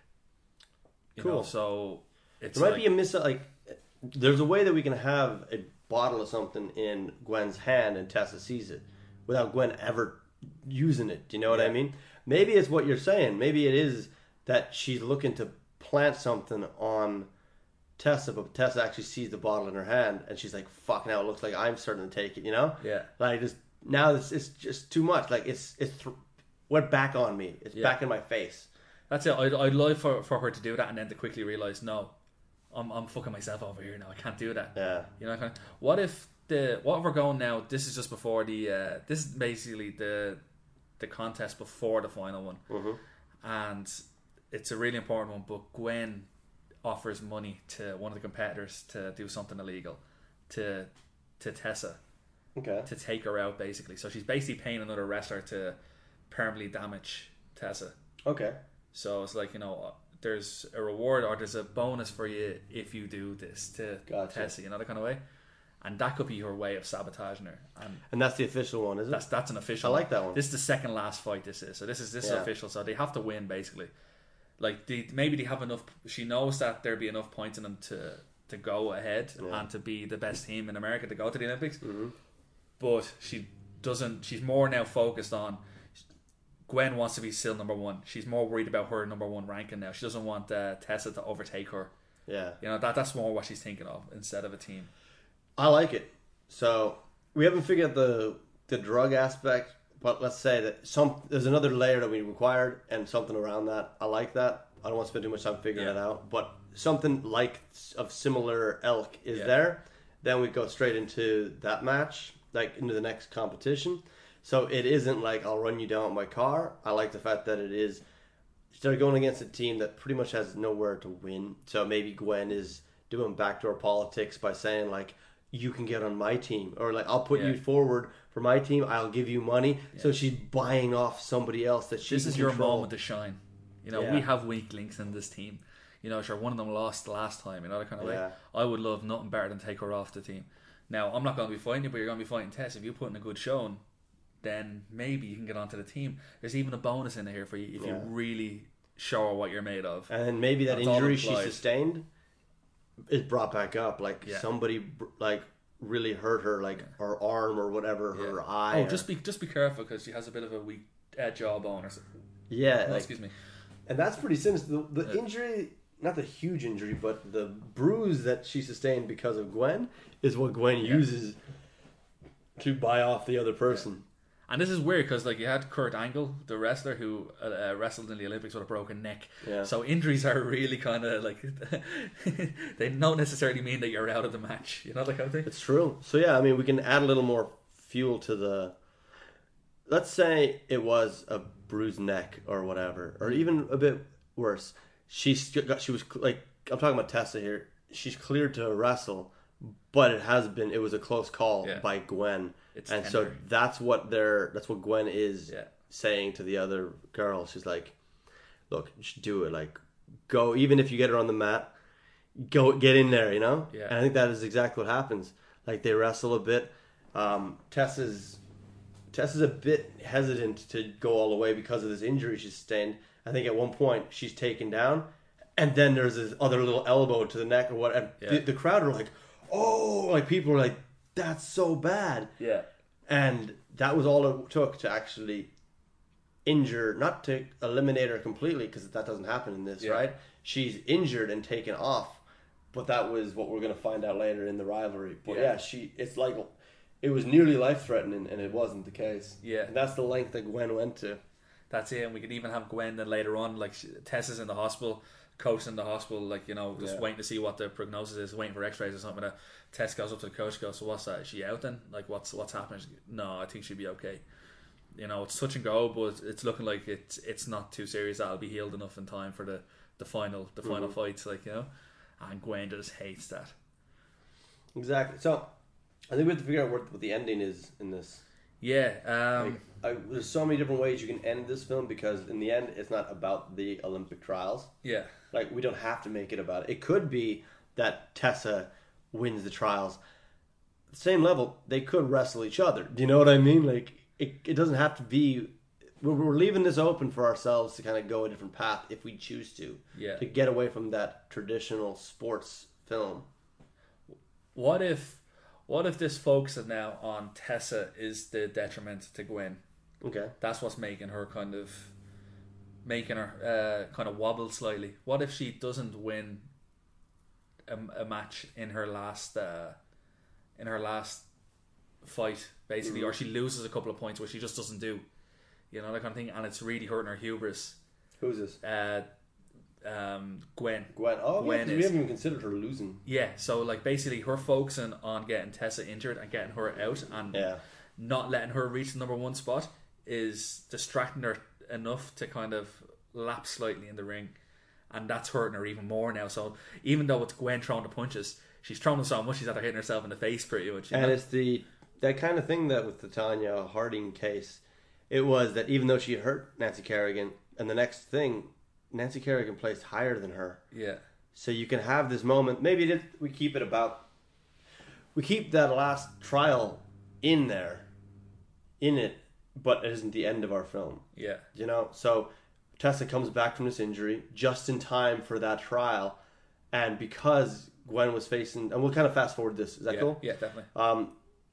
You Cool. know, so it's There might like, be a miss. Like, there's a way that we can have a bottle of something in Gwen's hand and Tessa sees it without Gwen ever using it. Do you know what I Yeah. mean? Maybe it's what you're saying. Maybe it is that she's looking to plant something on Tessa, but Tessa actually sees the bottle in her hand and she's like, "Fuck! Now it looks like I'm starting to take it." You know? Yeah. Like just now, it's it's just too much. Like it's it's th- went back on me. It's Yeah. back in my face. That's it. I'd, I'd love for, for her to do that and then to quickly realise, no, I'm I'm fucking myself over here now. I can't do that. Yeah. You know, kind of, what if the what if we're going now? This is just before the. Uh, this is basically the the contest before the final one, Mm-hmm. and it's a really important one. But Gwen offers money to one of the competitors to do something illegal, to to Tessa, Okay. to take her out basically. So she's basically paying another wrestler to permanently damage Tessa. Okay. So it's like, you know, there's a reward or there's a bonus for you if you do this to Gotcha. Tessa, you know, that kind of way. And that could be your way of sabotaging her. And And that's the official one, is it? that's that's an official. I like that one. This is the second last fight. This is so. This is this Yeah. is official. So they have to win basically. Like they, maybe they have enough. She knows that there'd be enough points in them to to go ahead Yeah. and to be the best team in America to go to the Olympics. Mm-hmm. But she doesn't. She's more now focused on. Gwen wants to be still number one. She's more worried about her number one ranking now. She doesn't want uh, Tessa to overtake her. Yeah. You know, that that's more what she's thinking of instead of a team. I like it. So we haven't figured out the the drug aspect, but let's say that some there's another layer that we required and something around that. I like that. I don't want to spend too much time figuring Yeah. it out, but something like of similar ilk is Yeah. there. Then we go straight into that match, like into the next competition. So it isn't like I'll run you down with my car. I like the fact that it is they're going against a team that pretty much has nowhere to win. So maybe Gwen is doing backdoor politics by saying like, you can get on my team, or like I'll put Yeah. you forward for my team. I'll give you money. So she's buying off somebody else that she This can is your control. moment to shine. You know, Yeah. we have weak links in this team. You know, sure, one of them lost last time. You know, that kind of Yeah. way. I would love nothing better than take her off the team. Now, I'm not going to be fighting you, but you're going to be fighting Tess. If you put in a good showing, then maybe you can get onto the team. There's even a bonus in here for you if Yeah. you really show her what you're made of. And then maybe that That's all injury she implied. sustained is brought back up. Like Yeah. somebody br- like really hurt her, like her arm or whatever, her Yeah. eye. Oh, or- just be just be careful because she has a bit of a weak uh, jawbone or something. yeah, Oh, like, excuse me. and that's pretty sinister. The, the Yeah. injury, not the huge injury, but the bruise that she sustained because of Gwen is what Gwen uses to buy off the other person. And this is weird because like you had Kurt Angle, the wrestler who uh, uh, wrestled in the Olympics with a broken neck. Yeah. So injuries are really kind of like they don't necessarily mean that you're out of the match. You know that kind of thing. It's true. So yeah, I mean, we can add a little more fuel to the. Let's say it was a bruised neck or whatever, or even a bit worse. She's got. She was like, I'm talking about Tessa here. She's cleared to wrestle, but it has been. It was a close call Yeah. by Gwen, It's and so tendering. that's what they're. That's what Gwen is Yeah. saying to the other girl. She's like, "Look, you should do it. Like, go. Even if you get her on the mat, go get in there. You know." Yeah. And I think that is exactly what happens. Like they wrestle a bit. Um, Tess is Tess is a bit hesitant to go all the way because of this injury she sustained. I think at one point she's taken down, and then there's this other little elbow to the neck or what. And Yeah. the, the crowd are like, "Oh!" Like people are like, "That's so bad." Yeah. And that was all it took to actually injure, not to eliminate her completely, because that doesn't happen in this, Yeah. right? She's injured and taken off, but that was what we're going to find out later in the rivalry. But Yeah. yeah, she it's like it was nearly life threatening, and it wasn't the case. Yeah. And that's the length that Gwen went to. That's it, and we could even have Gwen then later on, like she, Tess is in the hospital, coach in the hospital, like you know, just Yeah. waiting to see what the prognosis is, waiting for X-rays or something. Like that. Tess goes up to the coach, goes, "So what's that? Is she out then? Like what's what's happening?" She's, no, I think she'll be okay. You know, it's touch and go, but it's looking like it's it's not too serious. That'll be healed enough in time for the, the final the final Mhm. fights, like you know. And Gwen just hates that. Exactly. So I think we have to figure out what, what the ending is in this. Yeah, um, Like, I, there's so many different ways you can end this film, because in the end, it's not about the Olympic trials. yeah, Like, we don't have to make it about it. It could be that Tessa wins the trials. Same level, they could wrestle each other. Do you know what I mean? Like, it, it doesn't have to be... We're, we're leaving this open for ourselves to kind of go a different path if we choose to. yeah. To get away from that traditional sports film. What if what if this focuses now on Tessa is the detriment to Gwen? Okay. That's what's making her kind of making her uh, kind of wobble slightly. What if she doesn't win a, a match in her last uh, in her last fight, basically, Mm. or she loses a couple of points where she just doesn't do, you know, that kind of thing, and it's really hurting her hubris. Who's this? Uh, um, Gwen. Gwen. Oh, Gwen yeah, 'cause is- we haven't even considered her losing. Yeah, so like basically her focusing on getting Tessa injured and getting her out and Yeah. not letting her reach the number one spot is distracting her enough to kind of lapse slightly in the ring, and that's hurting her even more now. So even though it's Gwen throwing the punches, she's throwing them so much she's after hitting herself in the face pretty much. You And know? it's the that kind of thing that with the Tanya Harding case, it was that even though she hurt Nancy Kerrigan, and the next thing, Nancy Kerrigan placed higher than her. Yeah. So you can have this moment. Maybe it, we keep it about. We keep that last trial in there, in it, but it isn't the end of our film. Yeah. You know, so Tessa comes back from this injury just in time for that trial, and because Gwen was facing, and we'll kind of fast forward this. Is that yeah. cool? Yeah, definitely. Um,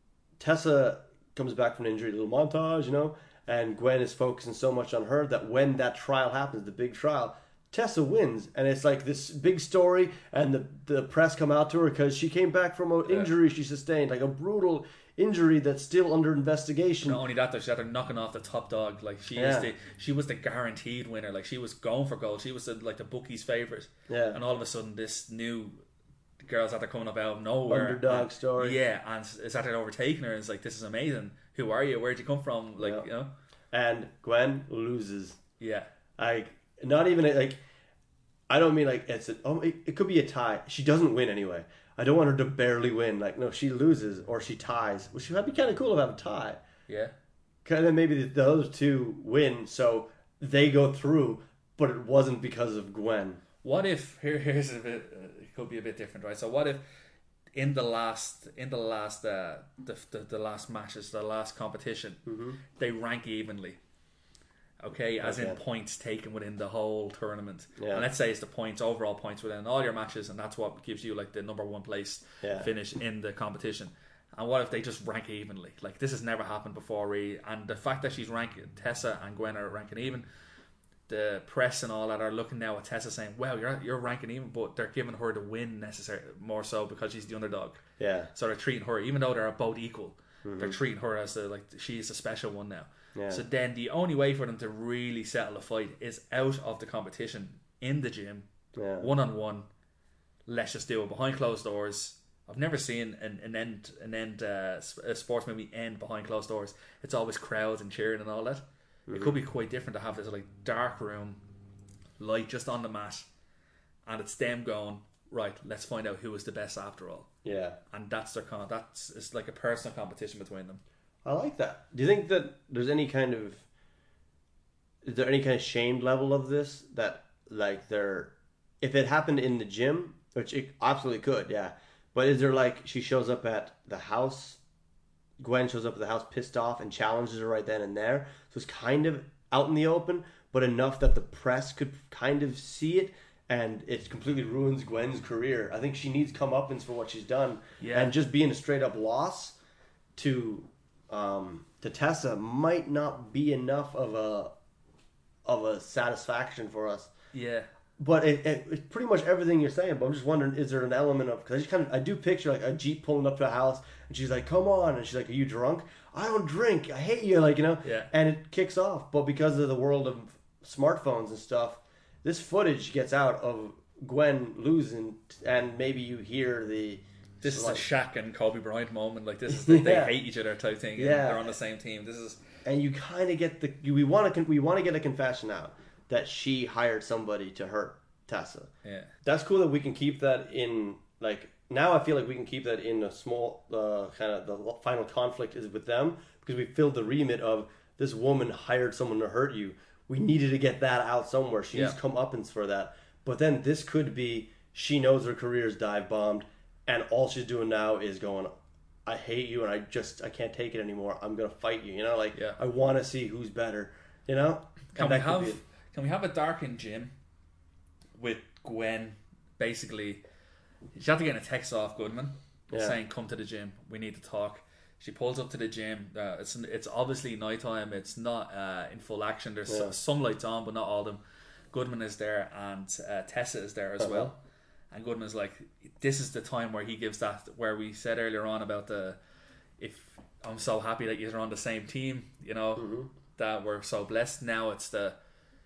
Tessa comes back from an injury, a little montage, you know, and Gwen is focusing so much on her that when that trial happens, the big trial, Tessa wins, and it's like this big story, and the the press come out to her because she came back from an Yeah. injury she sustained, like a brutal injury that's still under investigation. Not only that, though, she's after knocking off the top dog. Like she Yeah. is the she was the guaranteed winner. Like she was going for gold. She was the, like the bookies' favorite. Yeah. And all of a sudden, this new girl's after coming up out of nowhere. Underdog and, story. Yeah, and it's after overtaking her. And it's like, this is amazing. Who are you? Where'd you come from? Like, Yeah. you know. And Gwen loses. Yeah. Like, not even like. I don't mean like it's a, oh it, it could be a tie. She doesn't win anyway. I don't want her to barely win. Like no, she loses or she ties. Which would be kind of cool to have a tie. Yeah. And then maybe the, the other two win, so they go through, but it wasn't because of Gwen. What if here? Here's a bit. Uh, it could be a bit different, right? So what if in the last in the last uh, the, the the last matches, the last competition, Mm-hmm. they rank evenly. Okay, as in Okay. points taken within the whole tournament. Yeah. And let's say it's the points, overall points within all your matches, and that's what gives you like the number one place Yeah. finish in the competition. And what if they just rank evenly? Like this has never happened before, really. And the fact that she's ranking Tessa and Gwen are ranking even, the press and all that are looking now at Tessa saying, "Well, you're you're ranking even," but they're giving her the win necessary more so because she's the underdog. Yeah. So they're treating her, even though they're both equal, they're treating her as the like she's a special one now. Yeah. So then the only way for them to really settle a fight is out of the competition in the gym, Yeah. one on one. Let's just do it behind closed doors. I've never seen an, an end an end uh, a sports movie end behind closed doors. It's always crowds and cheering and all that. It could be quite different to have this like dark room, light just on the mat, and it's them going right. Let's find out who is the best after all, Yeah. and that's their con. That's it's like a personal competition between them. I like that. Do you think that there's any kind of is there any kind of shamed level of this that like there if it happened in the gym, which it absolutely could, yeah. But is there like she shows up at the house, Gwen shows up at the house pissed off and challenges her right then and there. So it's kind of out in the open, but enough that the press could kind of see it and it completely ruins Gwen's career. I think she needs comeuppance for what she's done. Yeah. And just being a straight up loss to um, to Tessa might not be enough of a of a satisfaction for us. Yeah, But it, it, it's pretty much everything you're saying. But I'm just wondering, is there an element of because I just kind of I do picture like a Jeep pulling up to a house and she's like, "Come on," and she's like, "Are you drunk? I don't drink. I hate you," like you know. Yeah. And it kicks off, but because of the world of smartphones and stuff, this footage gets out of Gwen losing, and maybe you hear the. this is like, a Shaq and Kobe Bryant moment. Like this is they, Yeah. they hate each other type thing. And Yeah. they're on the same team. This is and you kind of get the we want to we want to get a confession out that she hired somebody to hurt Tessa. yeah, That's cool that we can keep that in like now. I feel like we can keep that in a small uh, kind of the final conflict is with them because we filled the remit of this woman hired someone to hurt you. We needed to get that out somewhere. She needs Yeah. comeuppance for that. But then this could be she knows her career is dive bombed, and all she's doing now is going, "I hate you, and I just I can't take it anymore. I'm gonna fight you." You know, like Yeah. I want to see who's better. You know, Can And we that could have be it. can we have a darkened gym with Gwen basically she had to get a text off Goodman Yeah. saying come to the gym, we need to talk. She pulls up to the gym. Uh, it's it's obviously nighttime. It's not uh, in full action. There's Yeah. some, some lights on, but not all of them. Goodman is there and uh, Tessa is there as Uh-huh. well. And Goodman's like, this is the time where he gives that where we said earlier on about the if I'm so happy that you're on the same team, you know, Mm-hmm. that we're so blessed. Now it's the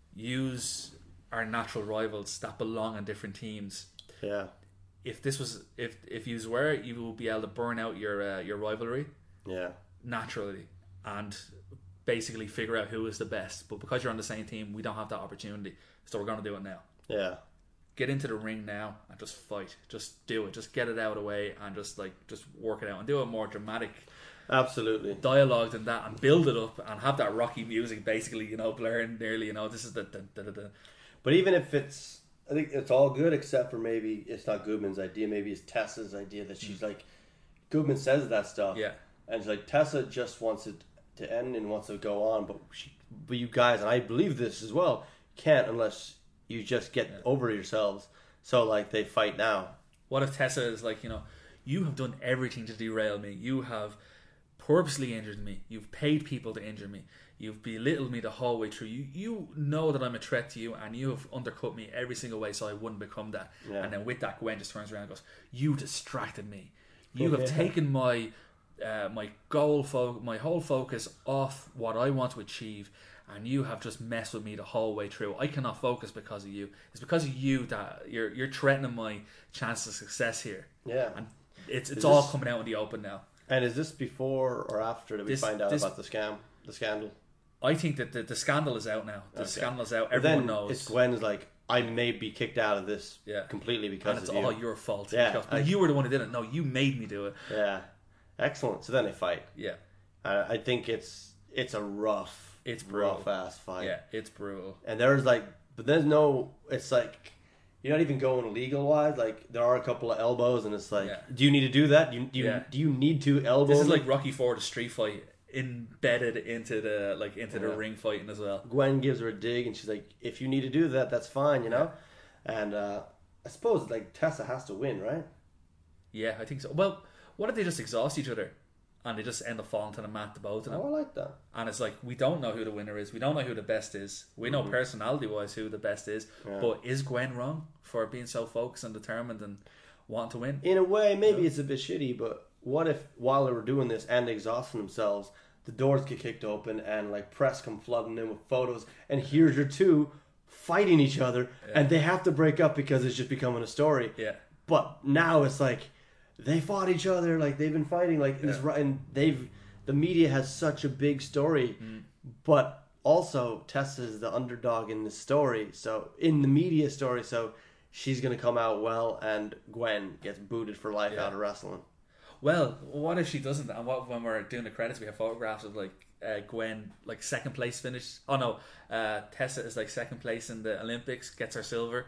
use our natural rivals that belong on different teams. Yeah. If this was, if if you were, you would be able to burn out your uh, your rivalry. Yeah. Naturally, and basically figure out who is the best. But because you're on the same team, we don't have that opportunity. So we're going to do it now. Yeah. Get into the ring now and just fight. Just do it. Just get it out of the way and just like just work it out and do a more dramatic, absolutely, dialogue than that, and build it up and have that Rocky music basically, you know, blaring nearly. You know, this is the. the, the, the but even if it's, I think it's all good except for maybe it's not Goodman's idea. Maybe it's Tessa's idea that she's like, Goodman says that stuff. Yeah. And she's like, Tessa just wants it to end and wants to go on, but she, but you guys, and I believe this as well, can't unless you just get yeah. over yourselves. So like they fight now. What if Tessa is like, you know, you have done everything to derail me. You have purposely injured me. You've paid people to injure me. You've belittled me the whole way through. You you know that I'm a threat to you, and you have undercut me every single way so I wouldn't become that. Yeah. And then with that, Gwen just turns around and goes, you distracted me. You have yeah. taken my uh, my goal, fo- my whole focus off what I want to achieve, and you have just messed with me the whole way through. I cannot focus because of you. It's because of you that you're you're threatening my chance of success here. Yeah, and it's it's is all this, coming out in the open now. And is this before or after that we this, find out this, about the scam, the scandal? I think that the, the scandal is out now. The okay. scandal is out. But Everyone then knows. It's Gwen's like, I may be kicked out of this yeah. completely because and it's of you. all your fault. Yeah, because, I, you were the one who did it. No, you made me do it. Yeah, excellent. So then they fight. Yeah, uh, I think it's it's a rough, it's brutal. rough ass fight. Yeah, it's brutal. And there's like, but there's no. It's like you're not even going legal wise. Like there are a couple of elbows, and it's like, yeah. do you need to do that? You, do you yeah. do you need to elbow? This is me? like Rocky Four, the street fight, embedded into the like into yeah. the ring fighting as well. Gwen gives her a dig, and she's like, "If you need to do that, that's fine," you know. Yeah. And uh, I suppose like Tessa has to win, right? Yeah, I think so. Well, what if they just exhaust each other, and they just end up falling to the mat, the both of them? Oh, I like that. And it's like we don't know who the winner is. We don't know who the best is. We know mm-hmm. personality-wise who the best is. Yeah. But is Gwen wrong for being so focused and determined and wanting to win? In a way, maybe yeah. it's a bit shitty, but. What if while they were doing this and exhausting themselves, the doors get kicked open and like press come flooding in with photos, and here's your two fighting each other, yeah. and they have to break up because it's just becoming a story. Yeah. But now it's like they fought each other, like they've been fighting, like yeah. this, and they've the media has such a big story, mm. but also Tessa's the underdog in the story. So in the media story, so she's gonna come out well, and Gwen gets booted for life yeah. out of wrestling. Well, what if she doesn't? And what when we're doing the credits, we have photographs of like uh, Gwen, like second place finish. Oh no, uh, Tessa is like second place in the Olympics, gets her silver,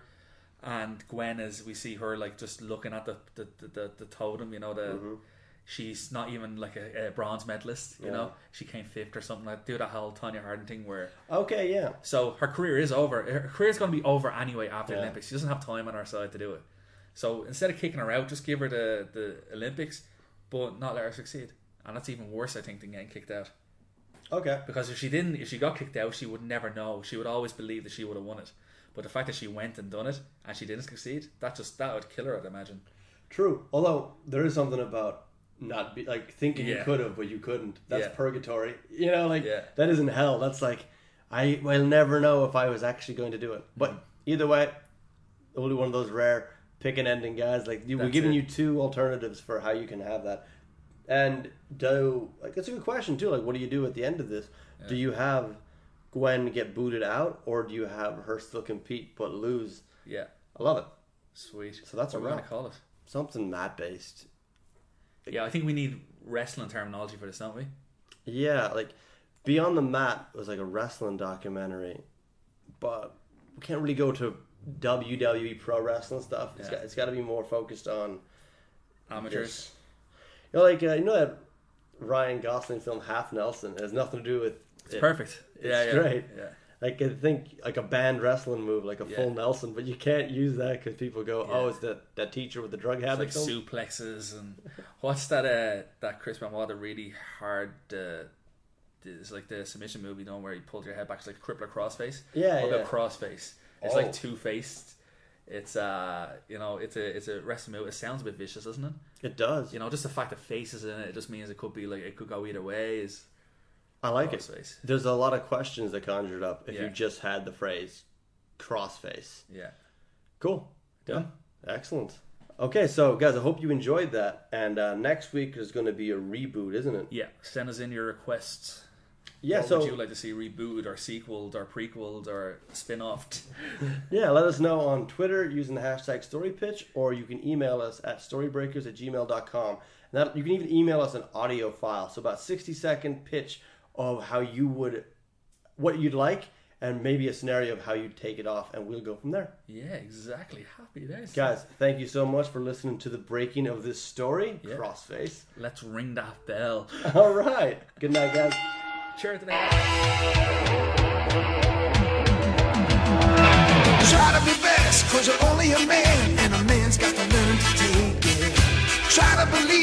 and Gwen is we see her like just looking at the the the, the, the totem. You know, the mm-hmm. she's not even like a, a bronze medalist. You yeah. know, she came fifth or something. Like do that whole Tonya Harding thing where okay, yeah. So her career is over. Her career is going to be over anyway after yeah. the Olympics. She doesn't have time on her side to do it. So instead of kicking her out, just give her the the Olympics. But not let her succeed, and that's even worse, I think, than getting kicked out. Okay. Because if she didn't, if she got kicked out, she would never know. She would always believe that she would have won it. But the fact that she went and done it and she didn't succeed, that just that would kill her, I'd imagine. True. Although there is something about not be like thinking yeah. you could have, but you couldn't. That's yeah. purgatory. You know, like yeah. that isn't hell. That's like I will never know if I was actually going to do it. But mm. either way, only one of those rare pick an ending guys. Like we're giving it. you two alternatives for how you can have that. And do like that's a good question too. Like, what do you do at the end of this? Yeah. Do you have Gwen get booted out, or do you have her still compete but lose? Yeah, I love it. Sweet. So that's what a we're wrap. Gonna call it something mat based. Yeah, I think we need wrestling terminology for this, don't we? Yeah, like Beyond the Mat was like a wrestling documentary, but we can't really go to W W E pro wrestling stuff. It's yeah. got it's got to be more focused on amateurs. This. You know, like uh, you know that Ryan Gosling film Half Nelson. It has nothing to do with. It's it. perfect. It's yeah, great. Yeah. Like I think like a banned wrestling move, like a yeah. full Nelson, but you can't use that because people go, yeah. "Oh, it's that, that teacher with the drug habit." It's like film? Suplexes and what's that? Uh, that Chris Benoit, the really hard. Uh, it's like the submission move, you know, where you pulled your head back. It's like a crippler crossface. Yeah, what yeah. about crossface? It's oh. like two faced. It's uh, you know, it's a it's a wrestling move. It sounds a bit vicious, doesn't it? It does. You know, just the fact that faces in it, it just means it could be like it could go either way. Is I like it. Crossface. There's a lot of questions that conjured up if Yeah. you just had the phrase crossface. Yeah. Cool. Done. Excellent. Okay, so guys, I hope you enjoyed that. And uh, next week is going to be a reboot, isn't it? Yeah. Send us in your requests. Yeah. What so would you like to see rebooted or sequeled or prequeled or spin-offed? yeah, let us know on Twitter using the hashtag StoryPitch, or you can email us at storybreakers at gmail dot com. And that, you can even email us an audio file, so about sixty second pitch of how you would, what you'd like, and maybe a scenario of how you'd take it off, and we'll go from there. Yeah, exactly. Happy days. Guys, thank you so much for listening to the breaking of this story, Yeah. Crossface. Let's ring that bell. All right. Good night, guys. Cheers to Try to be best, cause you're only a man, and a man's got to learn to take it. Try to believe